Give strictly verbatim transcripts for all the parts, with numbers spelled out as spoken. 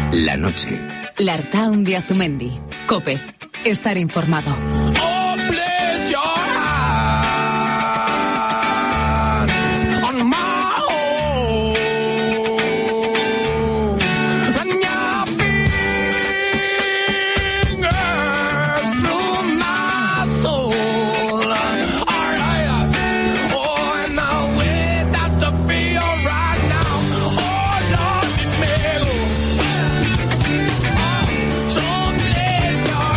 La noche. L'Artaun de Azumendi. COPE. Estar informado. Oh, place your hands on my home, and your fingers through my soul. All right. Oh, and the way that the feel right now. Oh, Lord, it's me. So place your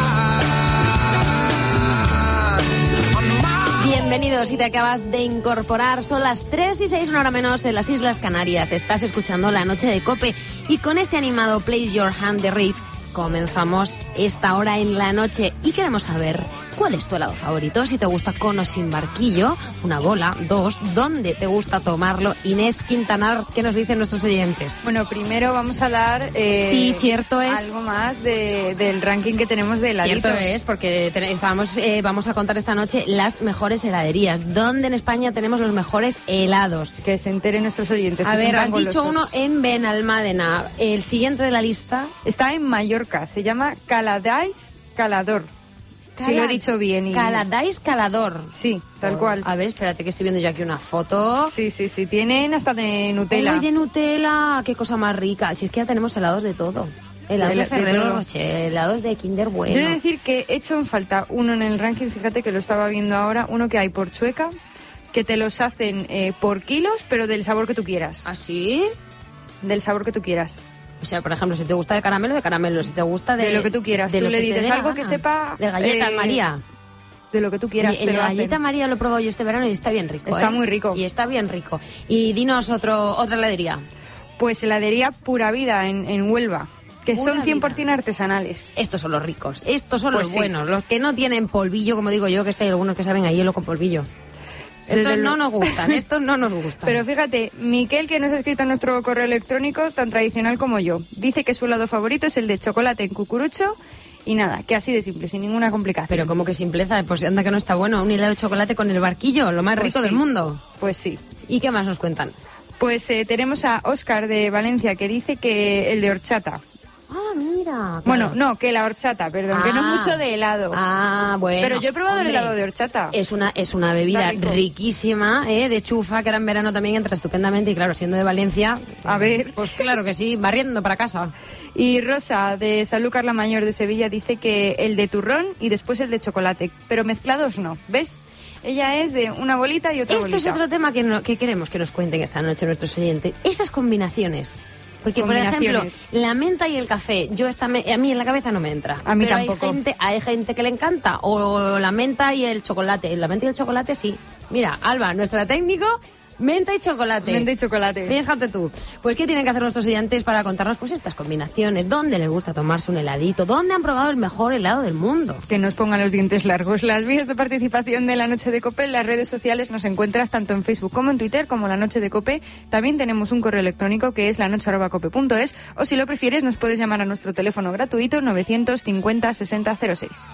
hands on my. Bienvenidos, si te acabas de incorporar, son las tres y seis, una hora menos en las Islas Canarias. Estás escuchando La Noche de COPE y con este animado Place Your Hand de Riff comenzamos esta hora en la noche y queremos saber cuál es tu helado favorito, si te gusta con o sin barquillo, una bola, dos, dónde te gusta tomarlo. Inés Quintanar, ¿qué nos dicen nuestros oyentes? Bueno, primero vamos a dar eh, Sí, cierto es. algo más de, del ranking que tenemos de heladitos. Cierto es, porque te- estábamos, eh, vamos a contar esta noche las mejores heladerías. ¿Dónde en España tenemos los mejores helados? Que se enteren nuestros oyentes. A que son ver, tan has dicho golosos. uno en Benalmádena. El siguiente de la lista. Está en Mallorca, se llama Caladais Calador. Si lo he dicho bien. Y... Caladais Calador. Sí, tal cual. A ver, espérate que estoy viendo yo aquí una foto. Sí, sí, sí. Tienen hasta de Nutella. Ay, de Nutella, qué cosa más rica. Si es que ya tenemos helados de todo. Helados De- de de Ferrero todo. Rocher, helados de Kinder Bueno. Yo he de decir que he hecho en falta uno en el ranking, fíjate que lo estaba viendo ahora, uno que hay por Chueca, que te los hacen eh, por kilos, pero del sabor que tú quieras. ¿Ah, sí? Del sabor que tú quieras. O sea, por ejemplo, si te gusta de caramelo, de caramelo. Si te gusta de... De lo que tú quieras. de Tú lo le que te dices dé la algo que gana. sepa, De galletas, eh, María. De lo que tú quieras. Oye, el te de lo la hacen. galleta María lo he probado yo este verano y está bien rico. Está ¿eh? muy rico. Y está bien rico. Y dinos otro, otra heladería. Pues heladería Pura Vida en, en Huelva, que Pura son cien por ciento Vida. artesanales. Estos son los ricos, estos son Pues los sí. buenos, los que no tienen polvillo, como digo yo, que es que hay algunos que saben a hielo con polvillo. Estos Desde no lo- nos gustan, estos no nos gustan. Pero fíjate, Miquel, que nos ha escrito en nuestro correo electrónico, tan tradicional como yo, dice que su helado favorito es el de chocolate en cucurucho y nada, que así de simple, sin ninguna complicación. Pero como que simpleza, pues anda que no está bueno, un helado de chocolate con el barquillo, lo más Pues rico sí. del mundo. Pues sí. ¿Y qué más nos cuentan? Pues eh, tenemos a Óscar de Valencia, que dice que el de horchata. Ah, mira. claro. Bueno, no, que la horchata, perdón, que no Ah. es mucho de helado. Ah, bueno. Pero yo he probado Hombre, el helado de horchata. Es una, es una bebida Está rico. riquísima, ¿eh? De chufa, que ahora en verano también entra estupendamente. Y claro, siendo de Valencia... A ver. Pues claro que sí, barriendo para casa. Y Rosa, de Sanlúcar la Mayor de Sevilla, dice que el de turrón y después el de chocolate, pero mezclados no, ¿ves? Ella es de una bolita y otra Esto bolita. es otro tema que, no- que queremos que nos cuenten esta noche nuestros oyentes. Esas combinaciones. Porque, por ejemplo, Combinaciones. la menta y el café, yo esta me- a mí en la cabeza no me entra. A mí Pero tampoco. Hay gente, hay gente que le encanta. O la menta y el chocolate. La menta y el chocolate sí. Mira, Alba, nuestra técnico, menta y chocolate. Menta y chocolate. Fíjate tú. Pues, ¿qué tienen que hacer nuestros oyentes para contarnos pues estas combinaciones? ¿Dónde les gusta tomarse un heladito? ¿Dónde han probado el mejor helado del mundo? Que nos pongan los dientes largos. Las vías de participación de La Noche de Cope en las redes sociales nos encuentras tanto en Facebook como en Twitter como La Noche de Cope. También tenemos un correo electrónico que es lanoche arroba cope punto es, o si lo prefieres nos puedes llamar a nuestro teléfono gratuito novecientos cincuenta sesenta cero seis.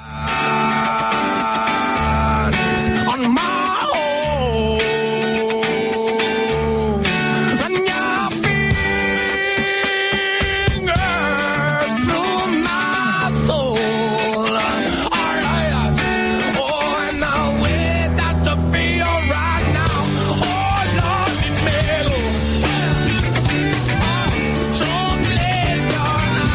On my home, and your fingers through my soul. All right. Oh, and the way that the feel right now. Oh, Lord, it's me. So place your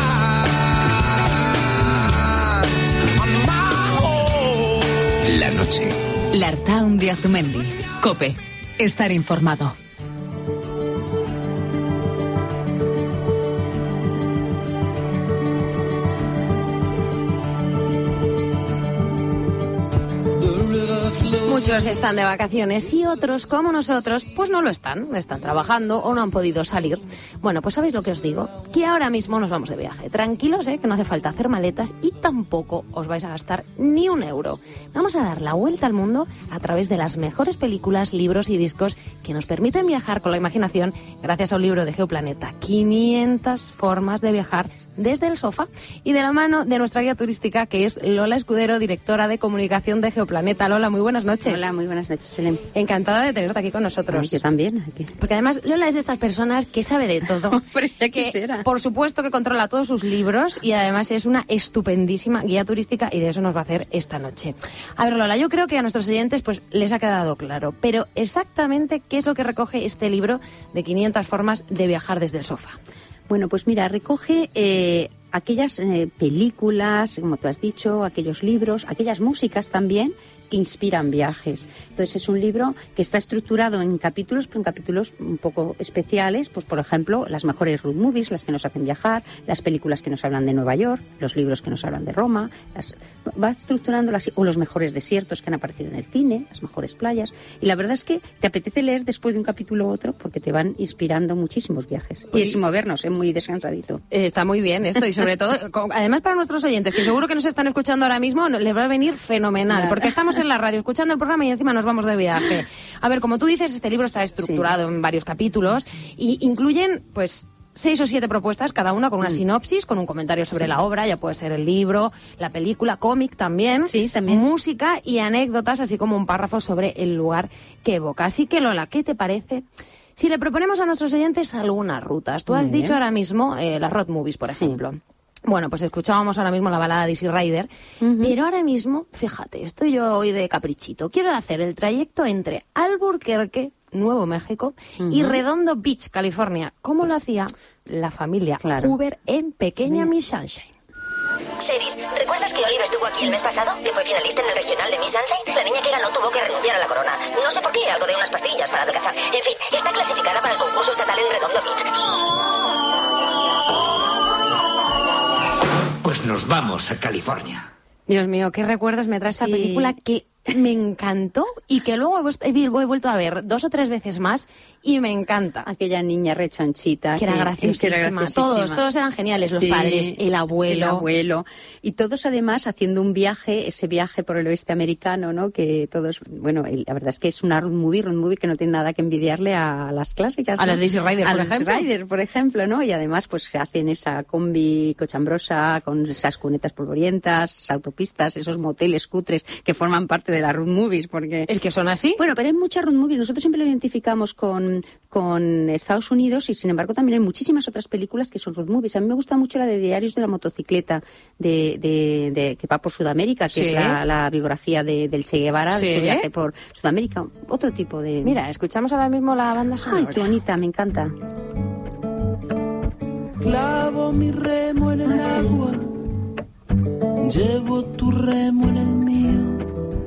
hands on my home. La noche. L'Artaun de Azumendi. COPE. Estar informado. Muchos están de vacaciones y otros, como nosotros, pues no lo están. Están trabajando o no han podido salir. Bueno, pues ¿sabéis lo que os digo? Que ahora mismo nos vamos de viaje. Tranquilos, ¿eh? Que no hace falta hacer maletas y tampoco os vais a gastar ni un euro. Vamos a dar la vuelta al mundo a través de las mejores películas, libros y discos que nos permiten viajar con la imaginación gracias a un libro de Geoplaneta, quinientas formas de viajar desde el sofá, y de la mano de nuestra guía turística, que es Lola Escudero, directora de comunicación de Geoplaneta. Lola, muy buenas noches. Hola, muy buenas noches, Belén. Encantada de tenerte aquí con nosotros. Ay, yo también. Porque además Lola es de estas personas que sabe de todo. Pero ya que, quisiera. por supuesto, que controla todos sus libros y además es una estupendísima guía turística, y de eso nos va a hacer esta noche. A ver, Lola, yo creo que a nuestros oyentes pues les ha quedado claro, pero exactamente qué es lo que recoge este libro de quinientas formas de viajar desde el sofá. Bueno, pues mira, recoge eh, aquellas eh, películas, como tú has dicho, aquellos libros, aquellas músicas también que inspiran viajes. Entonces es un libro que está estructurado en capítulos, pero en capítulos un poco especiales, pues por ejemplo, las mejores road movies, las que nos hacen viajar, las películas que nos hablan de Nueva York, los libros que nos hablan de Roma, las, va estructurándolas, o los mejores desiertos que han aparecido en el cine, las mejores playas, y la verdad es que te apetece leer después de un capítulo u otro porque te van inspirando muchísimos viajes. Y es movernos, es muy descansadito. Eh, está muy bien esto, y sobre todo, además para nuestros oyentes, que seguro que nos están escuchando ahora mismo, les va a venir fenomenal, claro, porque estamos en la radio escuchando el programa y encima nos vamos de viaje. A ver, como tú dices, este libro está estructurado sí. en varios capítulos y incluyen, pues, seis o siete propuestas, cada una con una mm. sinopsis, con un comentario sobre sí. la obra, ya puede ser el libro, la película, cómic también, sí, también, música y anécdotas, así como un párrafo sobre el lugar que evoca. Así que, Lola, ¿qué te parece si le proponemos a nuestros oyentes algunas rutas? Tú has Muy dicho bien. ahora mismo eh, las road movies, por ejemplo. Sí. Bueno, pues escuchábamos ahora mismo la balada de Easy Rider, uh-huh. pero ahora mismo, fíjate, estoy yo hoy de caprichito. Quiero hacer el trayecto entre Albuquerque, Nuevo México, uh-huh. y Redondo Beach, California. ¿Cómo pues, lo hacía la familia claro. Uber en Pequeña uh-huh. Miss Sunshine? Sheriff, ¿recuerdas que Olive estuvo aquí el mes pasado? Que fue finalista en el regional de Miss Sunshine. La niña que ganó tuvo que renunciar a la corona. No sé por qué, algo de unas pastillas para adelgazar. En fin, está clasificada para el concurso estatal en Redondo Beach. Pues nos vamos a California. Dios mío, qué recuerdos me trae sí. esta película, que me encantó y que luego he, he vuelto a ver dos o tres veces más y me encanta. Aquella niña rechonchita. Que era graciosísima. Que era graciosísima. Todos, todos eran geniales. Los sí, padres, el abuelo. El abuelo. Y todos además haciendo un viaje, ese viaje por el oeste americano, ¿no? Que todos, bueno, la verdad es que es una road movie, road movie que no tiene nada que envidiarle a las clásicas. A ¿no? las Easy Rider, a por las ejemplo. Rider, por ejemplo, ¿no? Y además pues hacen esa combi cochambrosa con esas cunetas polvorientas, esas autopistas, esos moteles cutres que forman parte de la road movies. Porque... ¿Es que son así? Bueno, pero hay muchas road movies. Nosotros siempre lo identificamos con, con Estados Unidos y, sin embargo, también hay muchísimas otras películas que son road movies. A mí me gusta mucho la de Diarios de la motocicleta, de, de, de que va por Sudamérica, que sí. es la, la biografía de, del Che Guevara, sí. de su viaje por Sudamérica. Otro tipo de... Mira, escuchamos ahora mismo la banda sonora. Ay, qué bonita, me encanta. Clavo mi remo en el ah, agua, sí. Llevo tu remo en el mío.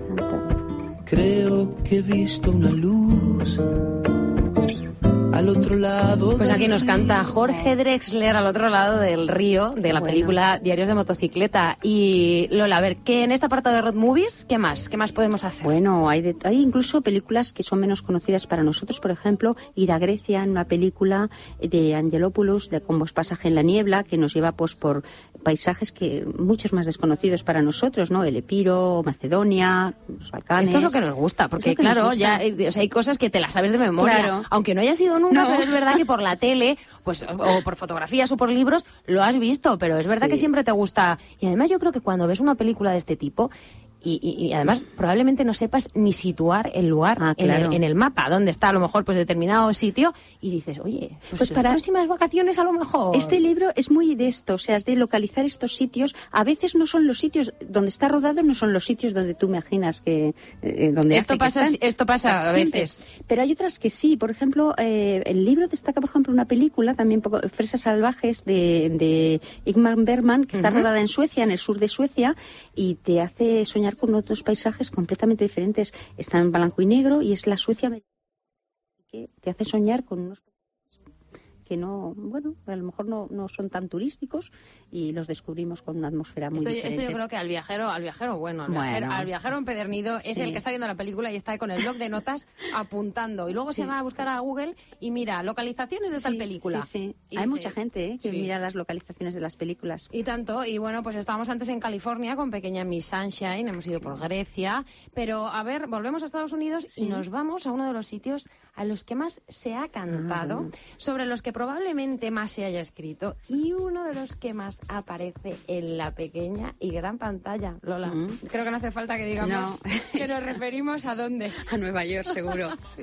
Creo que he visto una luz al otro lado. Pues aquí nos canta Jorge Drexler al otro lado del río, de la bueno. película Diarios de motocicleta. Y Lola, a ver, ¿qué en esta parte de road movies, qué más? ¿Qué más podemos hacer? Bueno, hay, de, hay incluso películas que son menos conocidas para nosotros. Por ejemplo, Ir a Grecia, en una película de Angelopoulos, de Como es pasaje en la niebla, que nos lleva pues por paisajes que muchos más desconocidos para nosotros, ¿no? El Epiro, Macedonia, los Balcanes. Esto es lo que nos gusta, porque que claro, gusta. ya o sea, hay cosas que te las sabes de memoria, claro. aunque no haya sido nunca, no. pero es verdad que por la tele, pues o por fotografías o por libros, lo has visto, pero es verdad sí. que siempre te gusta. Y además yo creo que cuando ves una película de este tipo, Y, y, y además probablemente no sepas ni situar el lugar ah, claro. en, el, en el mapa, donde está a lo mejor pues determinado sitio, y dices, oye, pues, pues para las próximas vacaciones a lo mejor. Este libro es muy de esto, o sea, es de localizar estos sitios. A veces no son los sitios donde está rodado, no son los sitios donde tú imaginas que eh, donde esto pasa, que esto pasa a veces. Siempre. Pero hay otras que sí. Por ejemplo, eh, el libro destaca, por ejemplo, una película también, Fresas Salvajes, de, de Ingmar Bergman, que está uh-huh. rodada en Suecia, en el sur de Suecia, y te hace soñar con otros paisajes completamente diferentes. Está en blanco y negro y es la Suecia que te hace soñar con unos que no, bueno, a lo mejor no, no son tan turísticos y los descubrimos con una atmósfera muy esto, diferente. Esto yo creo que al viajero, al viajero bueno, al, Bueno. Viajero, al viajero empedernido es Sí. el que está viendo la película y está con el bloc de notas apuntando y luego Sí. se va a buscar a Google y mira localizaciones de tal Sí, película. Sí, sí. Y Hay dice, mucha gente ¿eh? que sí. mira las localizaciones de las películas. Y tanto, y bueno, pues estábamos antes en California con Pequeña Miss Sunshine, hemos ido por Grecia, pero a ver, volvemos a Estados Unidos Sí. y nos vamos a uno de los sitios a los que más se ha cantado, Ah. sobre los que probablemente más se haya escrito y uno de los que más aparece en la pequeña y gran pantalla. Lola, Mm. creo que no hace falta que digamos No. que nos referimos a dónde. A Nueva York, seguro. Sí.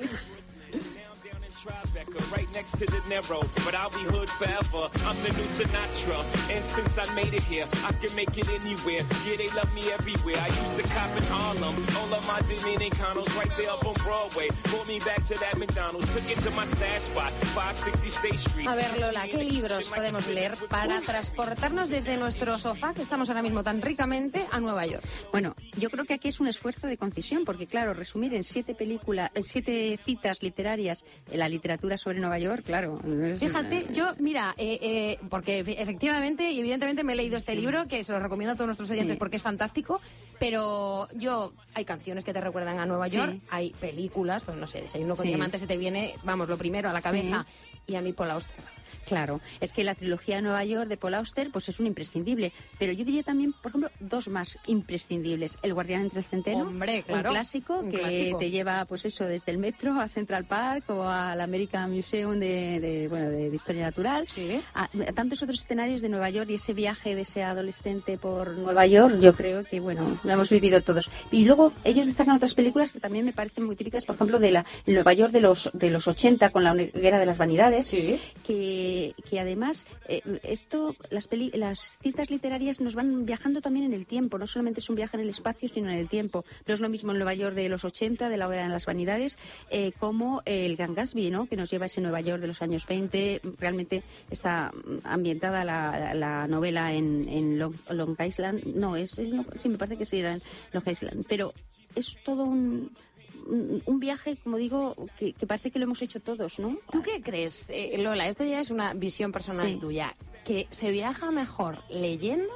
Tribeca, right next to De Niro, but I'll be hood forever. I'm the new Sinatra, and since I made it here, I can make it anywhere. Yeah, they love me everywhere. I used to cop in Harlem, all of my Dominicanos right there up on Broadway. Pulled me back to that McDonald's, took it to my stash spot, five sixty State Street. A ver, Lola, ¿qué libros podemos leer para transportarnos desde nuestro sofá, que estamos ahora mismo tan ricamente, a Nueva York? Bueno, yo creo que aquí es un esfuerzo de concisión, porque claro, resumir en siete películas, en siete citas literarias la literatura sobre Nueva York, claro. es- Fíjate, yo, mira, eh, eh, porque efe- efectivamente y evidentemente me he leído este libro, que se lo recomiendo a todos nuestros oyentes Sí. porque es fantástico, pero yo, hay canciones que te recuerdan a Nueva Sí. York, hay películas, pues no sé, Desayuno con Sí. Diamantes se te viene, vamos, lo primero a la Sí. cabeza, y a mí Paul Auster. Claro, es que la trilogía de Nueva York de Paul Auster pues es un imprescindible, pero yo diría también, por ejemplo, dos más imprescindibles. El guardián entre el centeno, Hombre, claro, un clásico un que clásico. te lleva pues eso desde el metro a Central Park o al American Museum de, de, bueno, de, de historia natural, Sí. a, a tantos otros escenarios de Nueva York, y ese viaje de ese adolescente por Nueva York, yo creo que bueno, lo hemos vivido todos. Y luego ellos destacan otras películas que también me parecen muy típicas, por ejemplo, de la el Nueva York de los de los ochenta con la hoguera de las vanidades, Sí. que, que además eh, esto las peli- las citas literarias nos van viajando también en el tiempo, no solamente es un viaje en el espacio sino en el tiempo. No es lo mismo el Nueva York de los ochenta de la hoguera de las vanidades eh, como el Gran Gatsby, ¿no? Que nos lleva a ese Nueva York de los años veinte. Realmente está ambientada la, la novela en, en Long, Long Island, no es, es sí me parece que sí era en Long Island, pero es todo un un un viaje, como digo, que, que parece que lo hemos hecho todos, ¿no? ¿Tú qué crees, eh, Lola? Esto ya es una visión personal Sí. tuya. ¿Que se viaja mejor leyendo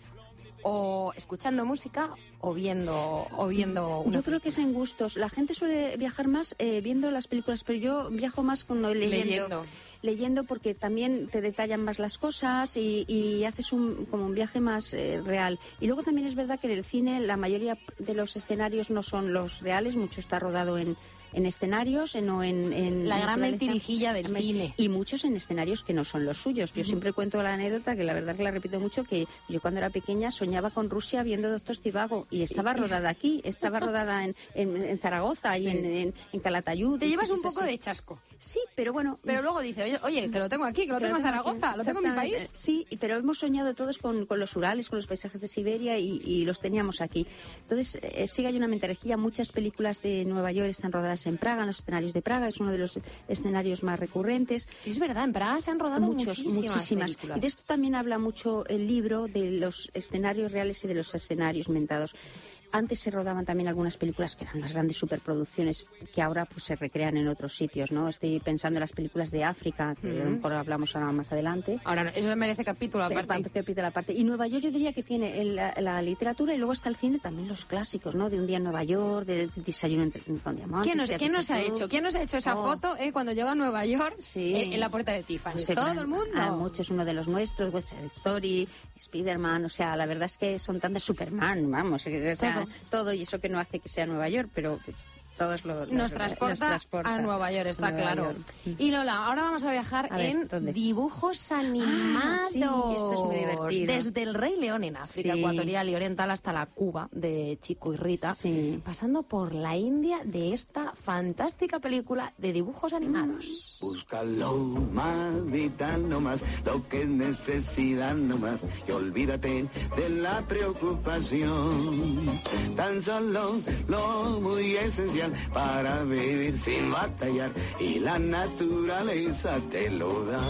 o escuchando música o viendo o viendo una Yo creo que es en gustos. La gente suele viajar más eh, viendo las películas, pero yo viajo más con lo- leyendo. Leyendo. Leyendo porque también te detallan más las cosas y, y haces un, como un viaje más eh, real. Y luego también es verdad que en el cine la mayoría de los escenarios no son los reales, mucho está rodado en, en escenarios, en, o en, en La gran naturaleza. mentirijilla del cine. Y muchos en escenarios que no son los suyos. Yo siempre cuento la anécdota, que la verdad que la repito mucho, que yo cuando era pequeña soñaba con Rusia viendo Doctor Zivago y estaba rodada aquí, estaba rodada en, en, en Zaragoza y Sí. en, en, en Calatayud. Te y llevas un sitios poco así. de chasco. Sí, pero bueno. Pero luego dice, oye, oye, que lo tengo aquí, que lo tengo en Zaragoza, lo tengo en mi Exactamente. país. Sí, y- pero hemos soñado todos con, con los Urales, con los paisajes de Siberia y, y los teníamos aquí. Entonces, eh, sigue hay una mentalejía. Muchas películas de Nueva York están rodadas en Praga, en los escenarios de Praga, es uno de los escenarios más recurrentes. Sí, es verdad, en Praga se han rodado Muchos, muchísimas, muchísimas. películas. Y de esto también habla mucho el libro de los escenarios reales y de los escenarios inventados. Antes se rodaban también algunas películas que eran las grandes superproducciones que ahora pues se recrean en otros sitios, ¿no? Estoy pensando en las películas de África, que a lo Ujú. mejor hablamos ahora más adelante. Ahora, no, eso merece capítulo Pero, aparte. pa- capítulo aparte. Y Nueva York yo diría que tiene el- la, la literatura y luego está el cine, también los clásicos, ¿no? De Un día en Nueva York, de, de Desayuno entre- con Diamantes. ¿Quién nos, de quién nos ha Actitud. hecho? ¿Quién nos ha hecho esa Oh. foto eh, cuando llega a Nueva York Sí. eh, en la puerta de Tiffany? Sí, Todo claro. el mundo. Ah, muchos, uno de los nuestros, West Side Story, Spider-Man, o sea, la verdad es que son tantas Superman, vamos, o sea, Todo. todo, y eso que no hace que sea Nueva York, pero pues, todos lo, lo- Nos lo- transporta, nos transporta a Nueva York, está a Nueva claro. York. Y Lola, ahora vamos a viajar A ver, en ¿dónde? dibujos animados. Ah, sí, esto es muy divertido. Desde el Rey León en África Sí. ecuatorial y oriental hasta la Cuba de Chico y Rita, Sí. pasando por la India de esta fantástica película de dibujos animados. Busca lo más vital nomás, lo que es necesidad nomás, y olvídate de la preocupación. Tan solo lo muy esencial para vivir sin batallar, y la naturaleza te lo da.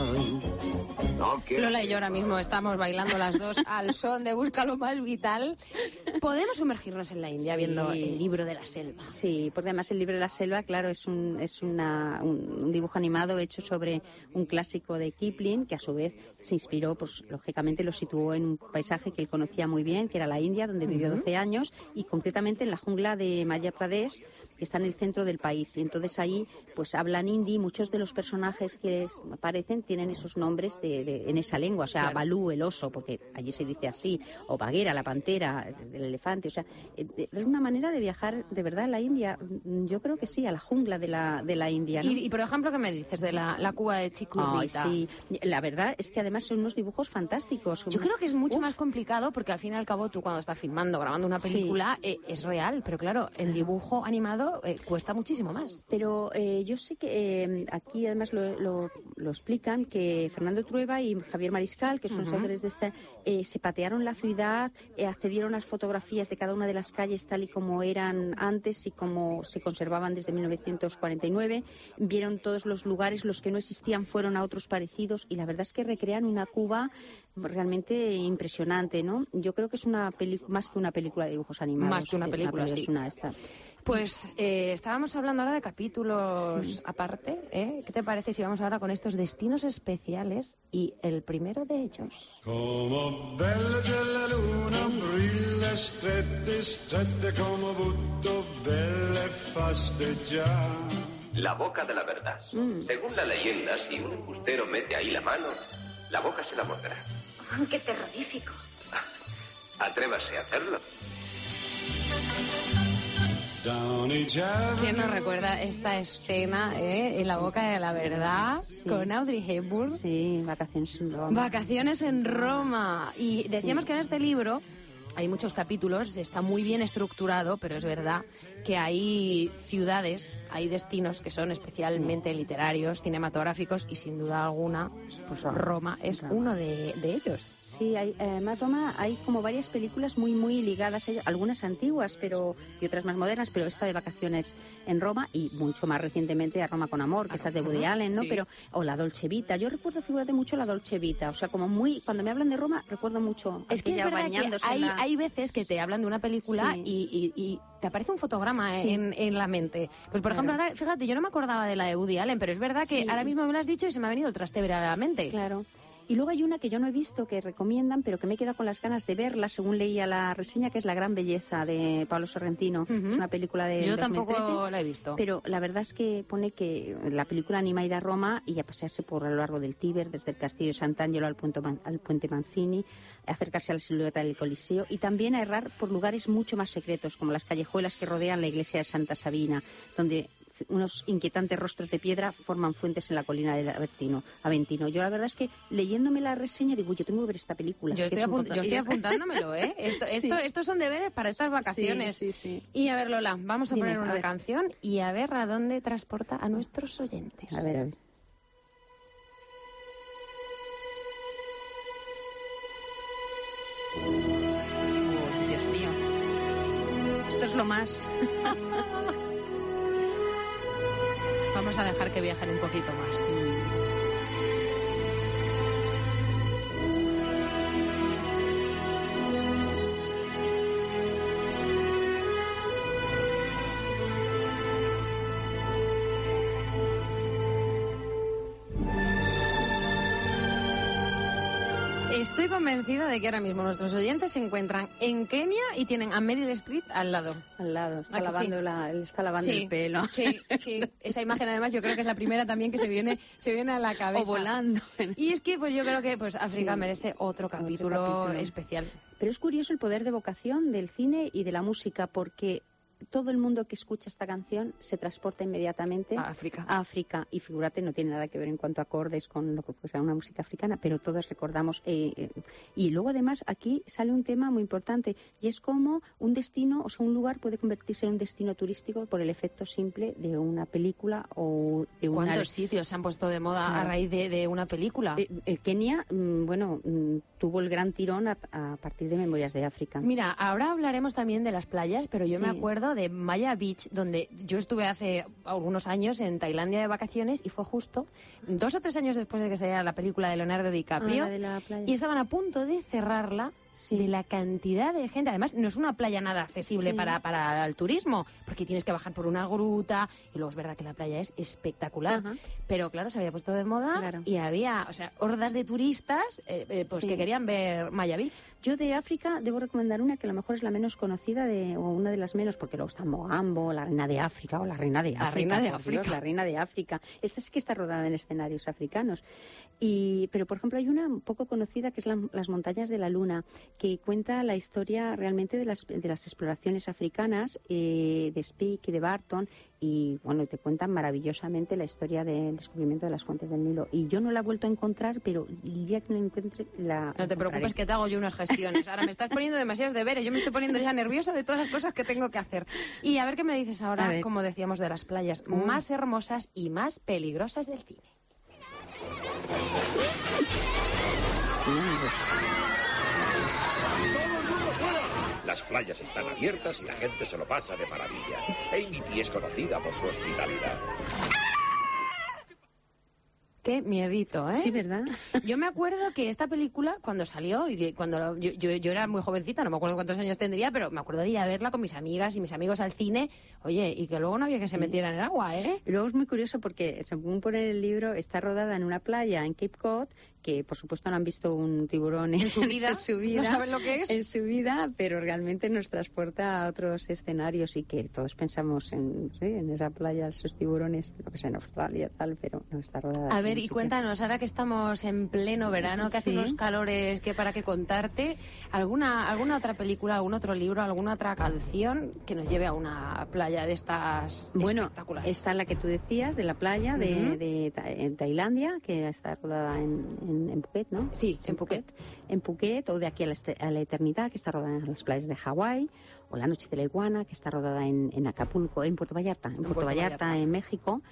No quiero- Lola y yo ahora mismo estamos bailando las dos al son de Busca lo más vital. Podemos sumergirnos en la India Sí. viendo el libro de la selva. Sí, porque además el libro de la selva, claro, es un, es una, un, un dibujo animado hecho sobre un clásico de Kipling, que a su vez se inspiró, pues lógicamente lo situó en un paisaje que él conocía muy bien, que era la India, donde vivió Ujú. doce años, y concretamente en la jungla de Madhya Pradesh, que está en el centro del país. Y entonces ahí, pues hablan hindi, muchos de los personajes que es- aparecen tienen esos nombres de, de- en esa lengua, o sea, Claro. Balú, el oso, porque allí se dice así, o Bagheera, la pantera, el elefante, o sea, eh, de- es una manera de viajar de verdad a la India. Mm, Yo creo que sí, a la jungla de la, de la India, ¿no? Y, y, por ejemplo, ¿qué me dices de la, la Cuba de Ay, Chicurrita? sí, la verdad es que además son unos dibujos fantásticos. Yo creo que es mucho Uf, más complicado porque al fin y al cabo tú cuando estás filmando, grabando una Sí. película, eh, es real, pero claro, el dibujo animado eh, cuesta muchísimo más. Pero eh, yo sé que eh, aquí además lo, lo, lo explican, que Fernando Trueba y Javier Mariscal, que son los Ujú. autores de esta, eh, se patearon la ciudad, eh, accedieron a las fotografías de cada una de las calles tal y como eran antes y como se conservaban desde mil novecientos cuarenta y nueve, vieron todos los lugares, los que no existían fueron a otros parecidos, y la verdad es que recrean una Cuba realmente impresionante, ¿no? Yo creo que es una peli más que una película de dibujos animados. Más que una es película, peli- sí. es una esta. Pues eh, estábamos hablando ahora de capítulos Sí. aparte, ¿eh? ¿Qué te parece si vamos ahora con estos destinos especiales y el primero de ellos? Come bella c'è la luna, brilla strette, strette come butto, belle fasteggiare. La boca de la verdad. Mm. Según la leyenda, si un embustero mete ahí la mano, la boca se la morderá. ¡Qué terrorífico! Atrévase a hacerlo. Down each avenue. ¿Quién nos recuerda esta escena eh, en la boca de la verdad Sí. con Audrey Hepburn? Sí, vacaciones en Roma. Vacaciones en Roma. Y decíamos Sí. que en este libro hay muchos capítulos, está muy bien estructurado, pero es verdad que hay ciudades, hay destinos que son especialmente literarios, cinematográficos, y sin duda alguna, pues Roma es Roma. uno de, de ellos. Sí, hay, además Roma hay como varias películas muy muy ligadas, hay algunas antiguas pero y otras más modernas, pero esta de Vacaciones en Roma y mucho más recientemente a Roma con amor, que esta es de Woody Ujú, Allen, ¿no? sí. Pero o la Dolce Vita, yo recuerdo figurate mucho la Dolce Vita, o sea, como muy cuando me hablan de Roma recuerdo mucho Es que es aquella verdad que bañándose en hay, la- hay veces que te hablan de una película Sí. y, y- y te aparece un fotograma Sí. en, en la mente. Pues, por Claro. ejemplo, ahora, fíjate, yo no me acordaba de la de Woody Allen, pero es verdad que Sí. ahora mismo me lo has dicho y se me ha venido el Trastevere a la mente. Claro. Y luego hay una que yo no he visto, que recomiendan, pero que me he quedado con las ganas de verla, según leía la reseña, que es La Gran Belleza, de Pablo Sorrentino. Ujú. Es una película de Yo dos mil trece. tampoco la he visto. Pero la verdad es que pone que la película anima a ir a Roma y a pasearse por a lo largo del Tíber, desde el castillo de Sant'Angelo al, punto Man- al puente Mancini, acercarse a la silueta del Coliseo y también a errar por lugares mucho más secretos, como las callejuelas que rodean la iglesia de Santa Sabina, donde unos inquietantes rostros de piedra forman fuentes en la colina del Aventino. Aventino. Yo la verdad es que leyéndome la reseña digo, yo tengo que ver esta película. Yo que estoy, es un apun- poco- yo estoy apuntándomelo, ¿eh? Esto, Sí. esto, estos son deberes para estas vacaciones. Sí, sí, sí. Y a ver, Lola, vamos a Dime, poner a una ver. canción y a ver a dónde transporta a nuestros oyentes. A ver, a ver. Oh, Dios mío. Esto es lo más. Vamos a dejar que viajen un poquito más. Estoy convencida de que ahora mismo nuestros oyentes se encuentran en Kenia y tienen a Meryl Streep al lado. Al lado, está ¿A que lavando, sí? la, él está lavando Sí, el pelo. Sí, sí. Esa imagen además yo creo que es la primera también que se viene, se viene a la cabeza. O volando. Y es que pues yo creo que pues África Sí. merece otro capítulo, capítulo. especial. Pero es curioso el poder de vocación del cine y de la música, porque todo el mundo que escucha esta canción se transporta inmediatamente A África. a África. Y figúrate, no tiene nada que ver en cuanto a acordes con lo que fuera una música africana, pero todos recordamos. Eh, eh, y luego además aquí sale un tema muy importante, y es como un destino, o sea, un lugar puede convertirse en un destino turístico por el efecto simple de una película o de una... ¿Cuántos sitios se han puesto de moda a Claro. raíz de, de una película? Eh, eh, Kenia, mm, bueno, mm, tuvo el gran tirón a, a partir de Memorias de África. Mira, ahora hablaremos también de las playas, pero yo Sí. me acuerdo de Maya Beach, donde yo estuve hace algunos años en Tailandia de vacaciones y fue justo dos o tres años después de que saliera la película de Leonardo DiCaprio Ah, la de la playa. y estaban a punto de cerrarla sí. de la cantidad de gente. Además, no es una playa nada accesible Sí. para, para el turismo, porque tienes que bajar por una gruta, y luego es verdad que la playa es espectacular. Ajá. Pero claro, se había puesto de moda Claro. y había, o sea, hordas de turistas eh, eh, pues Sí. que querían ver Maya Beach. Yo de África debo recomendar una que a lo mejor es la menos conocida de, o una de las menos, porque luego está Mogambo, la reina de África o la reina de La África. reina de por África. Dios, la reina de África. Esta sí que está rodada en escenarios africanos. Y, pero por ejemplo hay una poco conocida que es la- las montañas de la luna, que cuenta la historia realmente de las, de las exploraciones africanas, eh, de Speke y de Barton, y bueno, te cuentan maravillosamente la historia del descubrimiento de las fuentes del Nilo. Y yo no la he vuelto a encontrar, pero el día que la encuentre la No te preocupes encontraré. que te hago yo unas gestiones. Ahora me estás poniendo demasiados deberes. Yo me estoy poniendo ya nerviosa de todas las cosas que tengo que hacer. Y a ver qué me dices A ahora, ver. como decíamos, de las playas Mm. más hermosas y más peligrosas del cine. Las playas están abiertas y la gente se lo pasa de maravilla. Amity es conocida por su hospitalidad. Qué miedito, ¿eh? Sí, ¿verdad? Yo me acuerdo que esta película, cuando salió, y de- cuando yo, yo, yo era muy jovencita, no me acuerdo cuántos años tendría, pero me acuerdo de ir a verla con mis amigas y mis amigos al cine. Oye, y que luego no había que se metiera en el agua, ¿eh? Y luego es muy curioso porque, según pone el libro, está rodada en una playa en Cape Cod, que por supuesto no han visto un tiburón en, En su vida, en su vida, no saben lo que es. en su vida, pero realmente nos transporta a otros escenarios y que todos pensamos en, sí, en esa playa, esos tiburones, lo que sea, en Australia tal, pero no está rodada. A en ver, un y sitio. cuéntanos, ahora que estamos en pleno verano, que hace Sí. unos calores que para qué contarte, ¿alguna, alguna otra película, algún otro libro, alguna otra canción que nos lleve a una playa de estas Bueno, espectaculares? está la que tú decías de la playa de, Ujú. de Ta- en Tailandia, que está rodada en, en, en Phuket, ¿no? Sí, en Phuket. En Phuket, o de aquí a la, este- a la eternidad, que está rodada en las playas de Hawái, o La noche de la iguana, que está rodada en, en Acapulco, en Puerto Vallarta, en, Puerto, Puerto Vallarta, Vallarta. en México.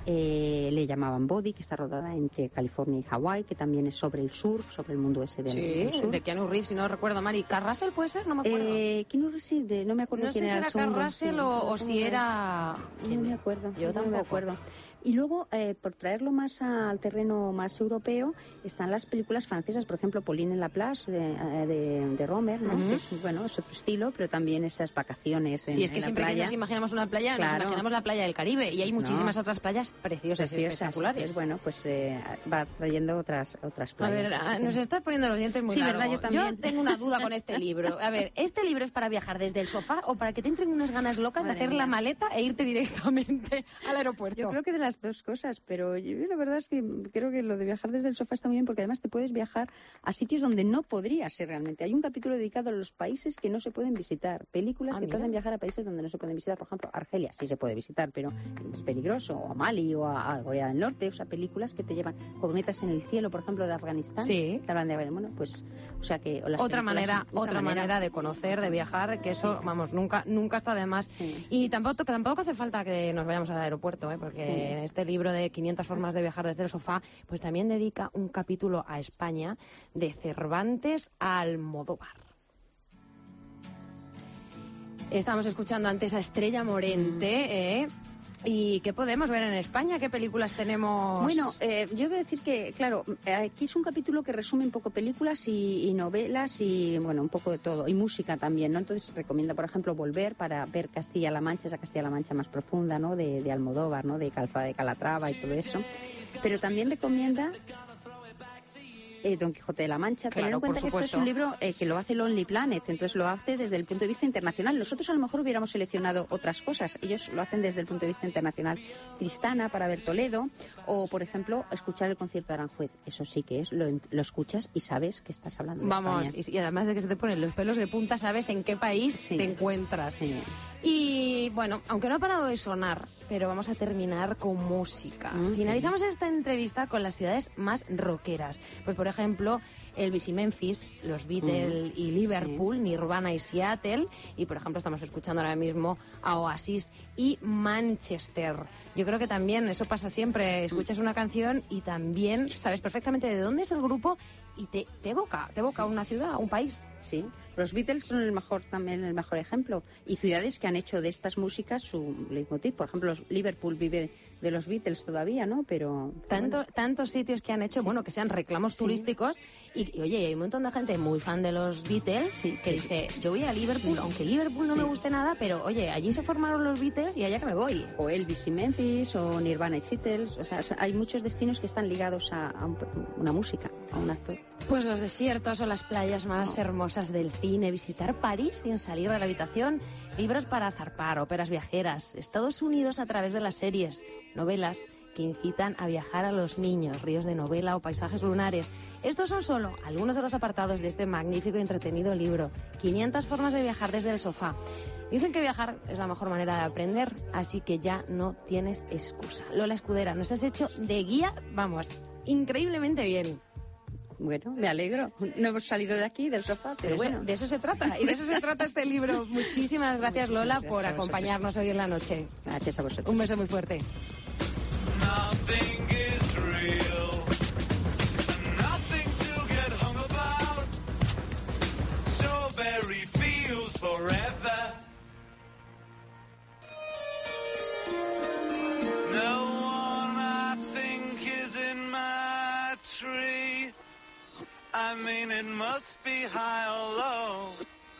Eh, le llamaban Body, que está rodada entre California y Hawái, que también es sobre el surf, sobre el mundo ese del, del Sí, surf. de Keanu Reeves, si no recuerdo mal. ¿Y Carl Russell puede ser? No me acuerdo. Eh, Keanu Reeves, sí, de- no me acuerdo no sé quién si era era el Carl segundo, Russell sí, o, lo o tengo si que ver. era... No ¿quién me es? acuerdo. Yo no tampoco. me acuerdo. Y luego, eh, por traerlo más al terreno más europeo, están las películas francesas, por ejemplo, Pauline en la Plage de, eh, de, de Romer, ¿no? Ujú. Que es, bueno, es otro estilo, pero también esas vacaciones en, Sí, es que en la siempre que playa. nos imaginamos una playa, Claro. nos imaginamos la playa del Caribe. Y hay Pues no. muchísimas otras playas preciosas, y Preciosas, espectaculares. pues bueno, pues eh, va trayendo otras otras A playas. ver, así ah, que- nos estás poniendo los dientes muy Sí, largos. ¿verdad? Yo también. tengo una duda con este libro. A ver, ¿este libro es para viajar desde el sofá o para que te entren unas ganas locas Madre de hacer mía. la maleta e irte directamente al aeropuerto? Yo creo que de las dos cosas, pero yo la verdad es que creo que lo de viajar desde el sofá está muy bien porque además te puedes viajar a sitios donde no podrías ser realmente. Hay un capítulo dedicado a los países que no se pueden visitar, películas Ah, que mira. te hacen viajar a países donde no se pueden visitar, por ejemplo, Argelia sí se puede visitar, pero es peligroso, o a Mali o a, a Corea del Norte, o sea, películas que te llevan cometas en el cielo, por ejemplo, de Afganistán, Sí. que hablan de, bueno, pues, o sea que o las Otra películas- manera, otra manera de conocer, de viajar, que eso, vamos, nunca, nunca está de más. Sí. Y tampoco, tampoco hace falta que nos vayamos al aeropuerto, ¿eh? Porque Sí. en este libro de quinientas formas de viajar desde el sofá, pues también dedica un capítulo a España de Cervantes a Almodóvar. Estamos escuchando antes a Estrella Morente, ¿eh? ¿Y qué podemos ver en España? ¿Qué películas tenemos? Bueno, eh, yo voy a decir que, claro, eh, aquí es un capítulo que resume un poco películas y, y novelas y, bueno, un poco de todo. Y música también, ¿no? Entonces recomienda, por ejemplo, volver para ver Castilla-La Mancha, esa Castilla-La Mancha más profunda, ¿no? De, de Almodóvar, ¿no? De Calzada de Calatrava y todo eso. Pero también recomienda eh, Don Quijote de la Mancha. Claro, Tener en cuenta por que esto es supuesto. un libro eh, que lo hace Lonely Planet, entonces lo hace desde el punto de vista internacional. Nosotros a lo mejor hubiéramos seleccionado otras cosas, ellos lo hacen desde el punto de vista internacional. Tristana para ver Toledo, o por ejemplo, escuchar el concierto de Aranjuez. Eso sí que es, lo, lo escuchas y sabes que estás hablando de Vamos, España. y, y además de que se te ponen los pelos de punta, sabes en qué país Sí. te encuentras. Sí. Y bueno, aunque no ha parado de sonar, pero vamos a terminar con música. Mm, Finalizamos esta entrevista con las ciudades más rockeras. Pues por ejemplo, Elvis y Memphis, los Beatles Mm, y Liverpool, Nirvana y Seattle. Y por ejemplo, estamos escuchando ahora mismo a Oasis y Manchester. Yo creo que también eso pasa siempre. Escuchas una canción y también sabes perfectamente de dónde es el grupo y te, te evoca, te evoca Sí. una ciudad, un país. Sí, los Beatles son el mejor también el mejor ejemplo y ciudades que han hecho de estas músicas su leitmotiv. Por ejemplo, los- Liverpool vive de los Beatles todavía, ¿no? Pero Tanto, bueno. tantos sitios que han hecho, Sí. bueno, que sean reclamos Sí. turísticos y, y, oye, hay un montón de gente muy fan de los Beatles Sí. que dice, yo voy a Liverpool, aunque Liverpool no Sí. me guste nada, pero oye, allí se formaron los Beatles y allá que me voy. O Elvis y Memphis, o Nirvana y Seattle, o sea, hay muchos destinos que están ligados a, a un- una música, a un actor. Pues los desiertos o las playas más hermosas del cine, visitar París sin salir de la habitación, libros para zarpar, óperas viajeras, Estados Unidos a través de las series, novelas que incitan a viajar a los niños, ríos de novela o paisajes lunares. Estos son solo algunos de los apartados de este magnífico y entretenido libro. quinientas formas de viajar desde el sofá. Dicen que viajar es la mejor manera de aprender, así que ya no tienes excusa. Lola Escudera, nos has hecho de guía, vamos, increíblemente bien. Bueno, me alegro. No hemos salido de aquí, del sofá, pero Eso- bueno. de eso se trata, y de eso se trata este libro. Muchísimas gracias, Lola, Muchísimas por gracias a vosotros. acompañarnos hoy en la noche. Gracias a vosotros. Un beso muy fuerte. Nothing is real. Nothing to get hung about. Strawberry fields forever. No one I think is in my tree. I mean, it must be high or low.